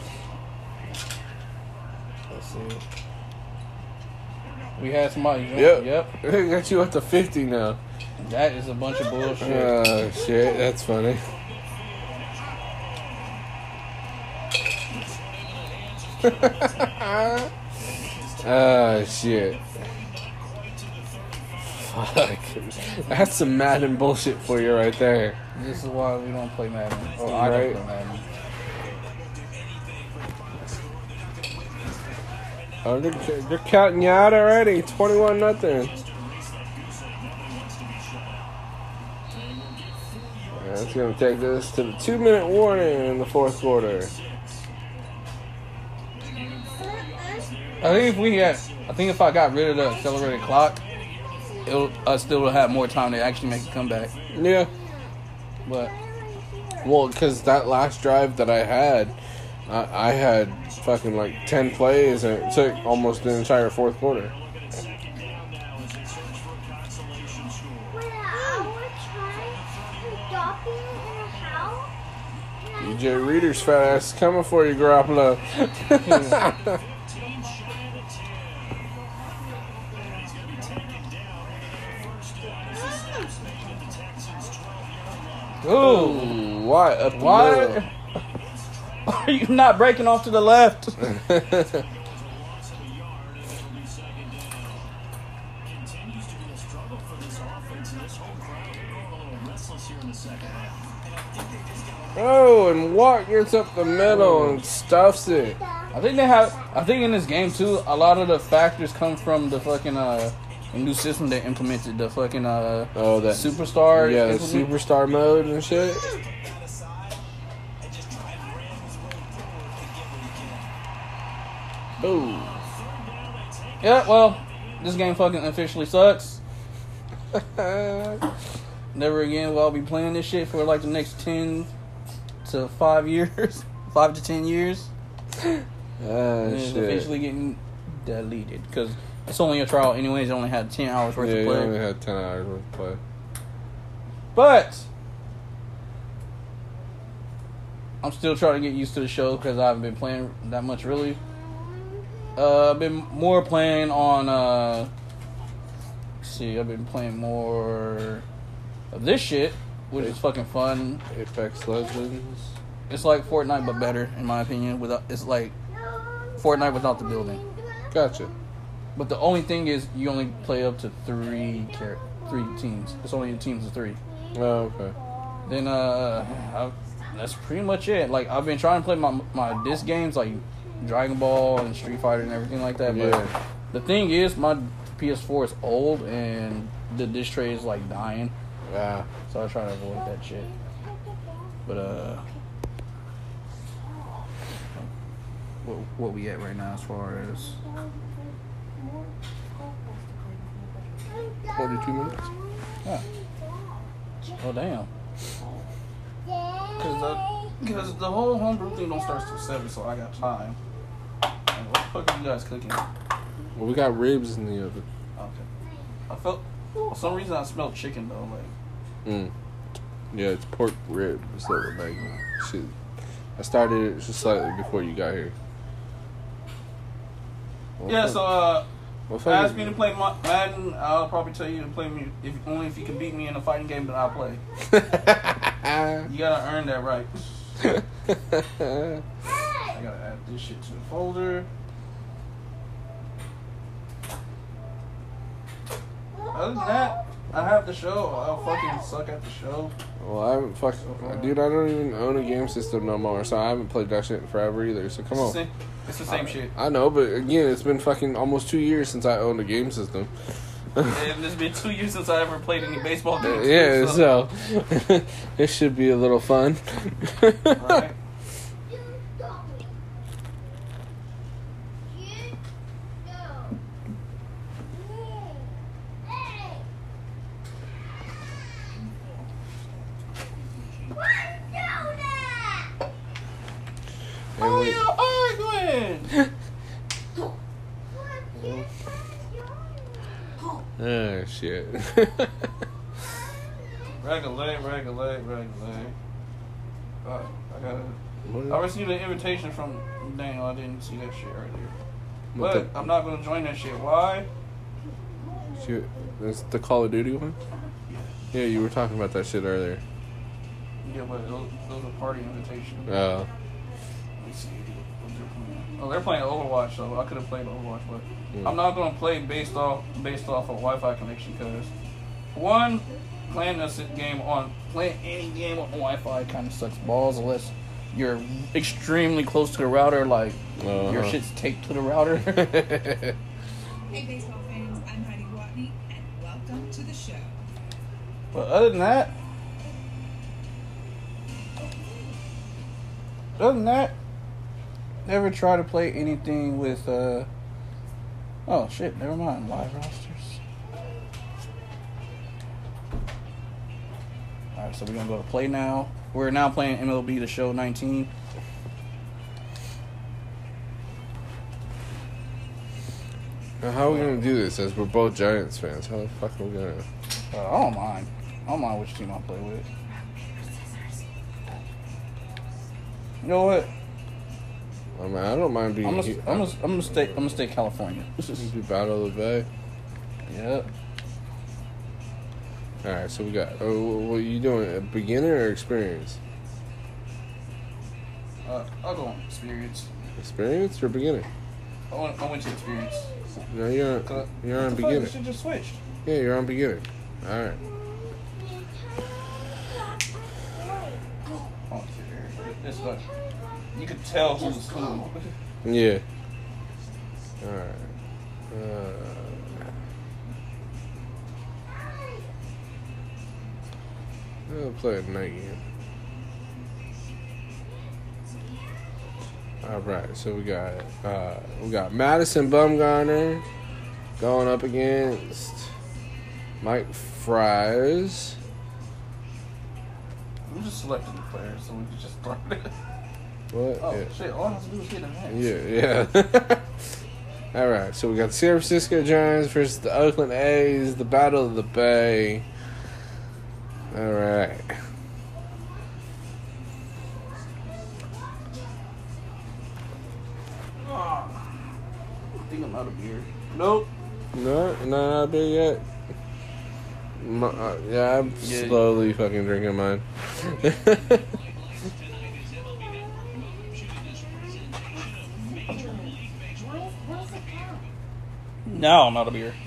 Speaker 1: Let's see. We had somebody.
Speaker 2: Yep.
Speaker 1: Yep.
Speaker 2: They got you at the fifty now.
Speaker 1: That is a bunch of bullshit.
Speaker 2: Oh, shit. That's funny. Oh, shit. Fuck. That's some Madden bullshit for you right there.
Speaker 1: This is why we don't play Madden. Or I
Speaker 2: Right.
Speaker 1: don't play Madden.
Speaker 2: Oh, they're, they're counting you out already. twenty-one nothing. That's going to take us to the two minute warning in the fourth quarter.
Speaker 1: I think if we had, I think if I got rid of the accelerated clock, it'll, I still would have more time to actually make a comeback.
Speaker 2: Yeah.
Speaker 1: But
Speaker 2: Well, because that last drive that I had, I, I had fucking like ten plays and it took almost the entire fourth quarter. D J Reader's fat ass is coming for you, Garoppolo.
Speaker 1: ooh,
Speaker 2: Ooh, why up the
Speaker 1: why are you not breaking off to the left?
Speaker 2: middle? Oh, and Watt gets up the middle and stuffs it.
Speaker 1: I think they have. I think in this game too, a lot of the factors come from the fucking uh, new system they implemented. The fucking uh,
Speaker 2: Oh, that
Speaker 1: superstar.
Speaker 2: yeah, the
Speaker 1: implement-
Speaker 2: superstar mode and shit. Oh.
Speaker 1: Yeah, well, this game fucking officially sucks. Never again will I be playing this shit for like the next ten to five years, five to ten years.
Speaker 2: Ah,
Speaker 1: And it's
Speaker 2: shit.
Speaker 1: officially getting deleted because it's only a trial anyways. It only had ten hours worth
Speaker 2: Yeah,
Speaker 1: of
Speaker 2: you
Speaker 1: play.
Speaker 2: only had ten hours worth of play.
Speaker 1: But I'm still trying to get used to the show because I haven't been playing that much really. Uh, I've been more playing on. Uh, let's see, I've been playing more of this shit, which is fucking fun.
Speaker 2: Apex Legends.
Speaker 1: It's like Fortnite but better, in my opinion. Without it's like Fortnite without the building.
Speaker 2: Gotcha.
Speaker 1: But the only thing is, you only play up to three char- three teams. It's only teams of three.
Speaker 2: Oh, okay.
Speaker 1: Then uh, I, that's pretty much it. Like I've been trying to play my my disc games like Dragon Ball and Street Fighter and everything like that. But
Speaker 2: Yeah.
Speaker 1: the thing is, my P S four is old and the disc tray is like dying,
Speaker 2: Yeah.
Speaker 1: so I try to avoid that shit. But uh, what what we at right now as far as
Speaker 2: Forty-two minutes.
Speaker 1: yeah. Oh damn. Cause the, cause the whole homebrew thing don't start till seven, so I got time. And what the fuck are you guys cooking?
Speaker 2: Well, we got ribs in the oven.
Speaker 1: Okay. I felt for some reason I smelled chicken though. Like
Speaker 2: Mm. Yeah, it's pork rib. It's what we're making. Shit. I started it just slightly before you got here.
Speaker 1: yeah. So uh,
Speaker 2: Well,
Speaker 1: Ask me to play Ma- Madden. I'll probably tell you to play me if only if you can beat me in a fighting game that I'll play. You gotta earn that right. I gotta add this shit to the folder. Other than that, I have the show. I'll fucking suck at the show.
Speaker 2: Well, I haven't fucking... Dude, I don't even own a game system no more, so I haven't played that shit in forever either, so come
Speaker 1: It's
Speaker 2: on.
Speaker 1: the same, it's the same
Speaker 2: I,
Speaker 1: shit.
Speaker 2: I know, but again, it's been fucking almost two years since I owned a game system.
Speaker 1: And it's been two years since I ever played any baseball games.
Speaker 2: Yeah,
Speaker 1: so.
Speaker 2: so... It should be a little fun.
Speaker 1: Right. Oh, you're arguing!
Speaker 2: Oh, shit.
Speaker 1: Regulate, regulate, regulate. Uh, I gotta. I received an invitation from Daniel. I didn't see that shit earlier.
Speaker 2: What
Speaker 1: But
Speaker 2: the-
Speaker 1: I'm not gonna join that shit. Why?
Speaker 2: Shit. That's the Call of Duty one? Yeah, you were talking about that shit earlier.
Speaker 1: Yeah, but those, those are party invitations.
Speaker 2: Oh.
Speaker 1: Let me see what they're playing. Oh, they're playing Overwatch, so I could have played Overwatch, but
Speaker 2: Mm.
Speaker 1: I'm not gonna play based off based off a Wi-Fi connection because one, playing this game on playing any game on Wi-Fi kind of sucks balls unless you're extremely close to the router, like
Speaker 2: Uh-huh.
Speaker 1: your shit's taped to the router.
Speaker 4: Hey baseball fans, I'm Heidi Watney, and welcome to the show.
Speaker 1: But other than that, other than that, never try to play anything with. uh Oh shit! Never mind. Live rosters. All right, so we're gonna go to play now. We're now playing M L B The Show nineteen.
Speaker 2: Now, how are we gonna do this? As we're both Giants fans, how the fuck are we gonna?
Speaker 1: Uh, I don't mind. I don't mind which team I play with. You know what?
Speaker 2: I mean, I don't mind being.
Speaker 1: I'm gonna,
Speaker 2: he-
Speaker 1: I'm gonna, I'm gonna stay. I'm gonna stay California.
Speaker 2: we do Battle of the Bay.
Speaker 1: Yep.
Speaker 2: All right, so we got. Oh, what are you doing? A beginner or experience?
Speaker 1: Uh, I'll go on experience.
Speaker 2: Experience or beginner?
Speaker 1: I went, I went to experience.
Speaker 2: No, you're on,
Speaker 1: Cause
Speaker 2: you're on
Speaker 1: what the fuck?
Speaker 2: beginner.
Speaker 1: This shit just switched.
Speaker 2: Yeah, you're on beginner. All right.
Speaker 1: Oh, it's like you could tell who's who.
Speaker 2: Yeah. All right. Uh, I'll play a night game. All right, so we got uh, we got Madison Bumgarner going up against Mike Fries.
Speaker 1: We just selected the player, so we could just start it.
Speaker 2: What?
Speaker 1: Oh
Speaker 2: Yeah.
Speaker 1: shit! All I have to do is hit him next.
Speaker 2: Yeah, yeah. All right, so we got the San Francisco Giants versus the Oakland A's, the Battle of the Bay. All right.
Speaker 1: I think I'm out of beer. Nope.
Speaker 2: No, not out there yet. M- uh, yeah, I'm
Speaker 1: Yeah.
Speaker 2: slowly fucking drinking mine.
Speaker 1: No, I'm out of beer.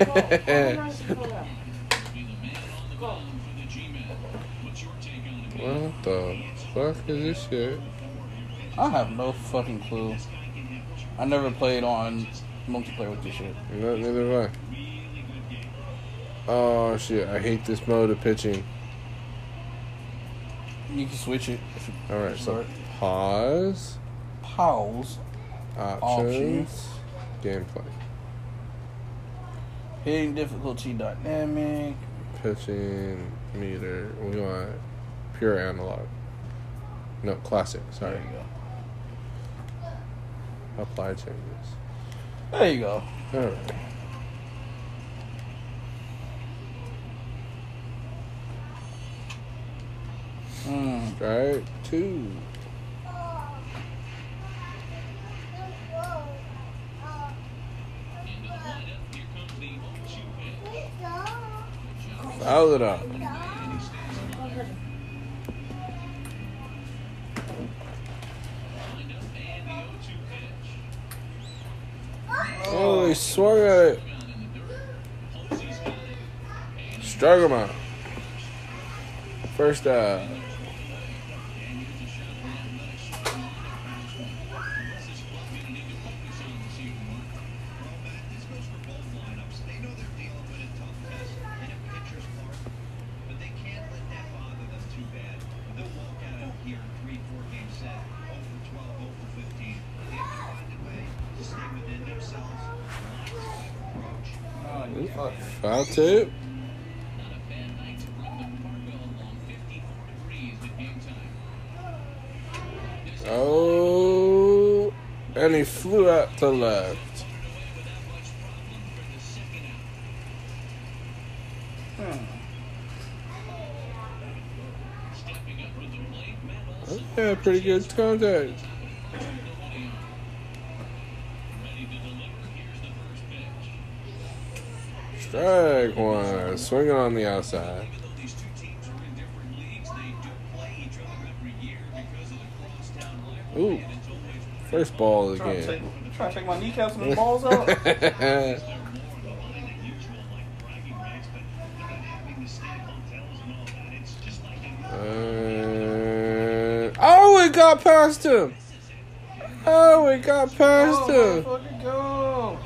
Speaker 2: What the fuck is this shit?
Speaker 1: I have no fucking clue. I never played on multiplayer with this shit.
Speaker 2: No, neither have I. Oh shit, I hate this mode of pitching.
Speaker 1: You can switch it. If you
Speaker 2: Alright, so
Speaker 1: start.
Speaker 2: pause,
Speaker 1: Pause.
Speaker 2: options,
Speaker 1: Options.
Speaker 2: gameplay,
Speaker 1: Hitting difficulty dynamic.
Speaker 2: pitching, meter. We want pure analog. No, classic,
Speaker 1: There
Speaker 2: sorry.
Speaker 1: you go.
Speaker 2: Apply changes.
Speaker 1: There you go.
Speaker 2: Alright.
Speaker 1: Mm.
Speaker 2: Strike two. Foul it up. Oh, he swung at it. Struck him out. First down. Foul tip. Oh, and he flew out to left. Yeah, pretty good contact. Strike one. Swinging on the outside. Ooh. First ball
Speaker 1: Trying to
Speaker 2: again.
Speaker 1: take, trying to take my kneecaps and the balls out.
Speaker 2: uh, oh, it got past him. Oh, it got past
Speaker 1: Oh,
Speaker 2: him.
Speaker 1: fucking go.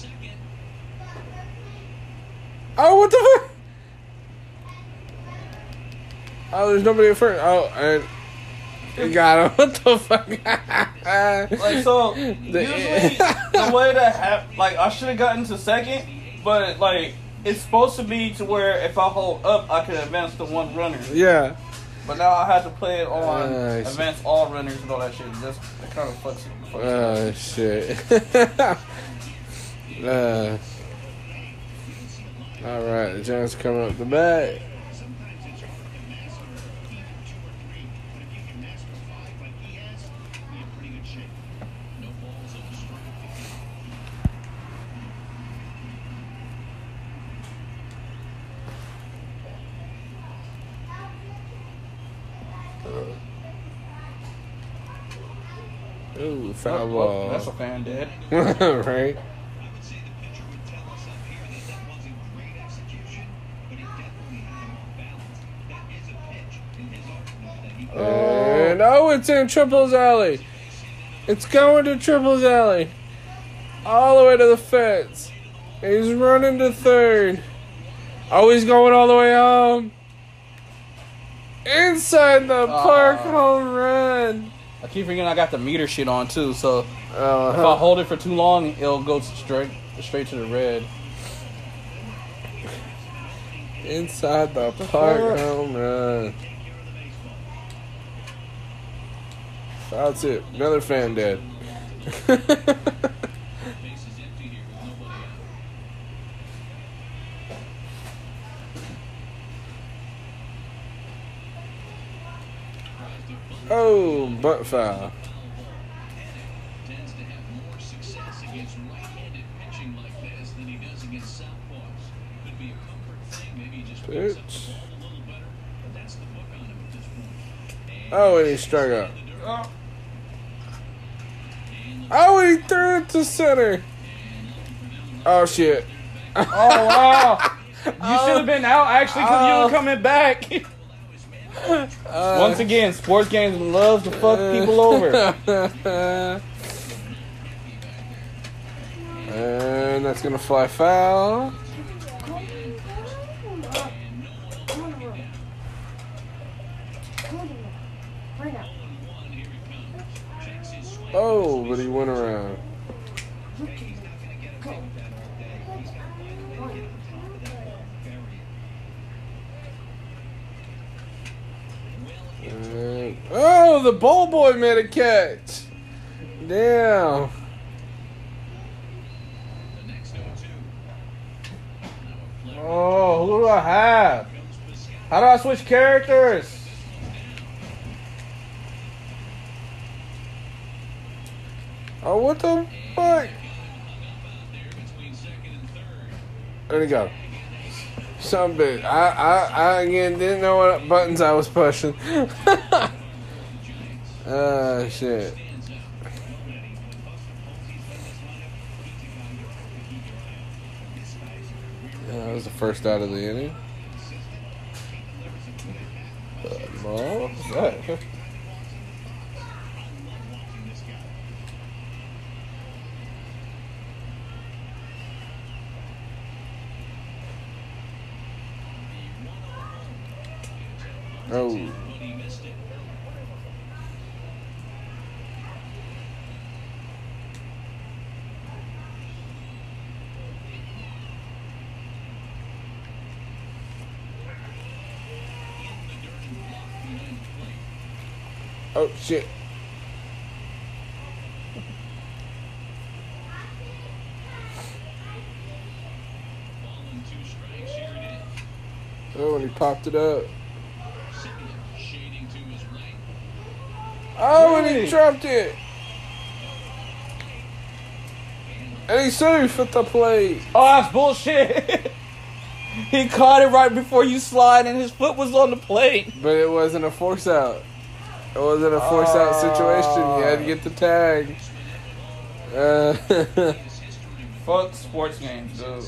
Speaker 2: Oh, what the fuck? Oh, there's nobody at first. Oh, and it got him. What the fuck?
Speaker 1: Like, so, usually, the way that happened, like, I should have gotten to second, but, like, it's supposed to be to where if I hold up, I could advance to one runner.
Speaker 2: Yeah.
Speaker 1: But now I have to play it on
Speaker 2: Uh,
Speaker 1: advance all runners and all that shit. Just, it kind of fucks it. Fucks
Speaker 2: Oh,
Speaker 1: it.
Speaker 2: shit. uh, all right, the Giants coming up the bat. Ooh, foul
Speaker 1: Oh,
Speaker 2: ball.
Speaker 1: that's a fan dead.
Speaker 2: Right? And oh, it's in Triple's alley. It's going to Triple's alley. All the way to the fence. He's running to third. Oh, he's going all the way home. Inside the park home run.
Speaker 1: I keep forgetting I got the meter shit on too, so
Speaker 2: Uh-huh.
Speaker 1: if I hold it for too long, it'll go straight straight to the red.
Speaker 2: Inside the park
Speaker 1: fuck?
Speaker 2: home run. That's it. Another fan dead. Oh, butt foul. Pitch. Oh, and he struck out. Oh, and he threw it to center. Oh, shit.
Speaker 1: Oh wow! You should have been out actually because you
Speaker 2: Oh.
Speaker 1: were coming back.
Speaker 2: Uh,
Speaker 1: Once again, sports games love to fuck people over.
Speaker 2: And that's gonna fly foul. Oh, but he went around. And, oh, the ball boy made a catch. Damn.
Speaker 1: Oh, who do I have? How do I switch characters?
Speaker 2: Oh, what the fuck? There he go. Some bitch. I, I, I again didn't know what buttons I was pushing. Ah, shit. Yeah, that was the first out of the inning.
Speaker 1: Ball? What's that?
Speaker 2: Oh. Oh, shit. Oh, when he popped it up. Oh, and he dropped it. And he surfed at the plate.
Speaker 1: Oh, that's bullshit. He caught it right before you slide, and his foot was on the plate.
Speaker 2: But it wasn't a force out. It wasn't a force out situation. You had to get the tag. Uh,
Speaker 1: Fuck sports games, dude.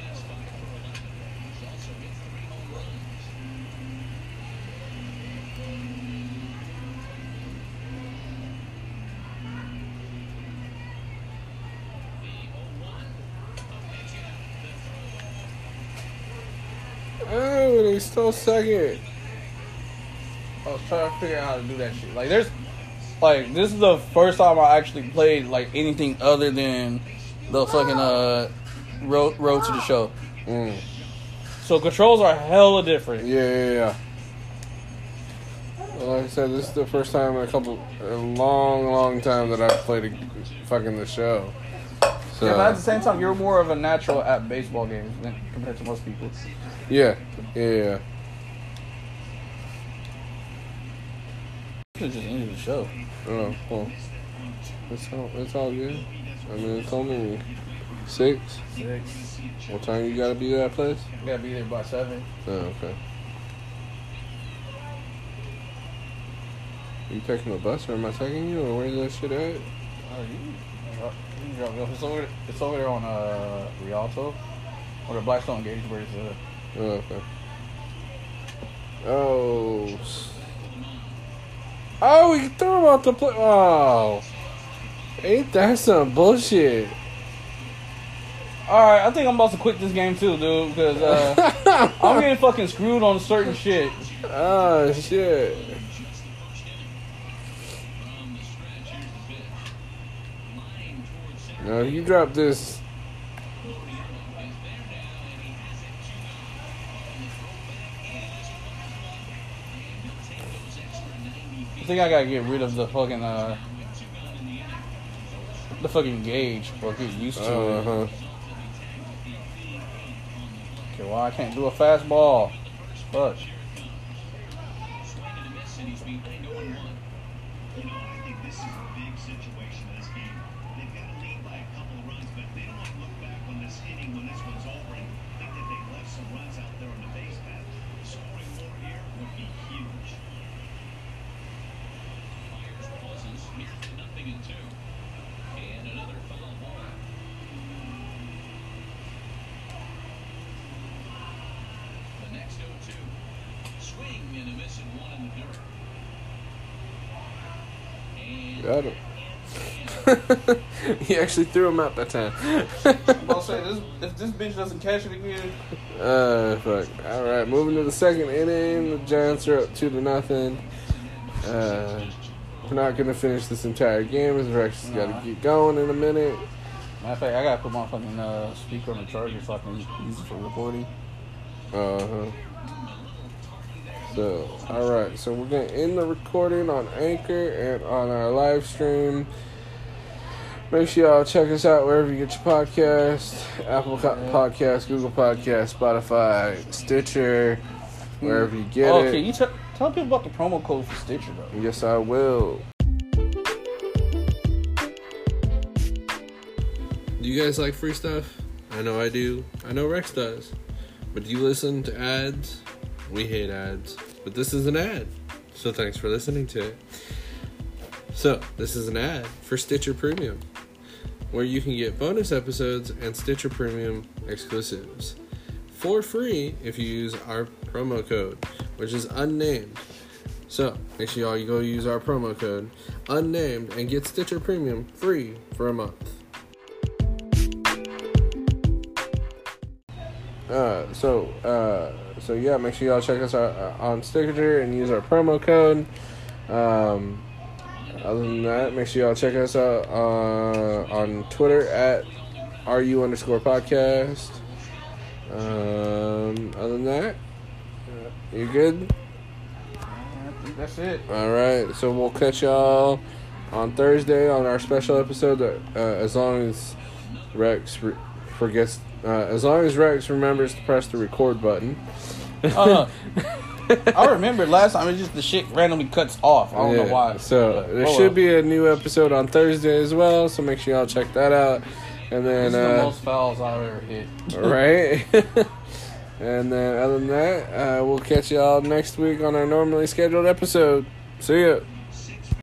Speaker 2: oh, and he stole second.
Speaker 1: I was trying to figure out how to do that shit. Like, there's, like, this is the first time I actually played, like, anything other than the fucking, uh, Road, road to the Show.
Speaker 2: Mm.
Speaker 1: So controls are hella different.
Speaker 2: Yeah, yeah, yeah. Well, like I said, this is the first time in a couple, a long, long time that I've played a, fucking the show. So,
Speaker 1: Yeah, but at the same time, you're more of a natural at baseball games than compared to most people.
Speaker 2: yeah, yeah, yeah.
Speaker 1: You just ended the show.
Speaker 2: Oh, well, it's all, it's all good. I mean, it's only six.
Speaker 1: Six.
Speaker 2: What time you gotta be at that place?
Speaker 1: You gotta be there by seven.
Speaker 2: Oh, okay. Are you taking the bus or am I taking you or where's that shit at?
Speaker 1: Oh, you, you drop me off. It's over, it's over there on uh, Rialto, or the Blackstone Gauge where it's uh.
Speaker 2: Oh, okay. Oh. s- Oh, he threw him out the play. Oh. Ain't that some bullshit?
Speaker 1: Alright, I think I'm about to quit this game too, dude, because uh, I'm getting fucking screwed on certain shit.
Speaker 2: Oh, shit. No, you drop this.
Speaker 1: I think I gotta get rid of the fucking, uh, the fucking gauge, or get used to
Speaker 2: Uh
Speaker 1: it.
Speaker 2: huh.
Speaker 1: Okay, well, I can't do a fastball. Fuck.
Speaker 2: Got him. He actually threw him out that time.
Speaker 1: I'll say this: if this bitch doesn't catch it again,
Speaker 2: uh, fuck. All right, moving to the second inning. The Giants are up two to nothing. Uh, we're not gonna finish this entire game. As Rex has got to
Speaker 1: Nah.
Speaker 2: keep going in a minute.
Speaker 1: matter of fact, I gotta put my fucking uh, speaker on the charger so I can use it for recording.
Speaker 2: Uh huh. So, all right. So we're gonna end the recording on Anchor and on our live stream. Make sure y'all check us out wherever you get your podcast: Apple Co- Podcast, Google Podcast, Spotify, Stitcher, wherever you get
Speaker 1: oh,
Speaker 2: it.
Speaker 1: okay, you t- tell people about the promo code for Stitcher though.
Speaker 2: Yes, I will. Do you guys like free stuff? I know I do. I know Rex does. But do you listen to ads? We hate ads. But this is an ad. So thanks for listening to it. So, this is an ad for Stitcher Premium, where you can get bonus episodes and Stitcher Premium exclusives for free if you use our promo code, which is unnamed. So, make sure y'all you go use our promo code, unnamed, and get Stitcher Premium free for a month. Uh, so, uh, so yeah, make sure y'all check us out uh, on Stitcher and use our promo code. Um, other than that, make sure y'all check us out uh, on Twitter at RU underscore podcast. Um, other than that, uh, you good?
Speaker 1: I think that's it.
Speaker 2: All right, so we'll catch y'all on Thursday on our special episode. That, uh, as long as Rex re- forgets, uh, as long as Rex remembers to press the record button.
Speaker 1: Uh, I remember last time it just the shit randomly cuts off. I don't
Speaker 2: Yeah,
Speaker 1: know why.
Speaker 2: So
Speaker 1: But,
Speaker 2: there
Speaker 1: oh
Speaker 2: should
Speaker 1: well.
Speaker 2: be a new episode on Thursday as well. So make sure y'all check that out. And then,
Speaker 1: This is the
Speaker 2: uh,
Speaker 1: most fouls I've ever hit.
Speaker 2: right. And then, other than that, uh, we'll catch y'all next week on our normally scheduled episode. See ya.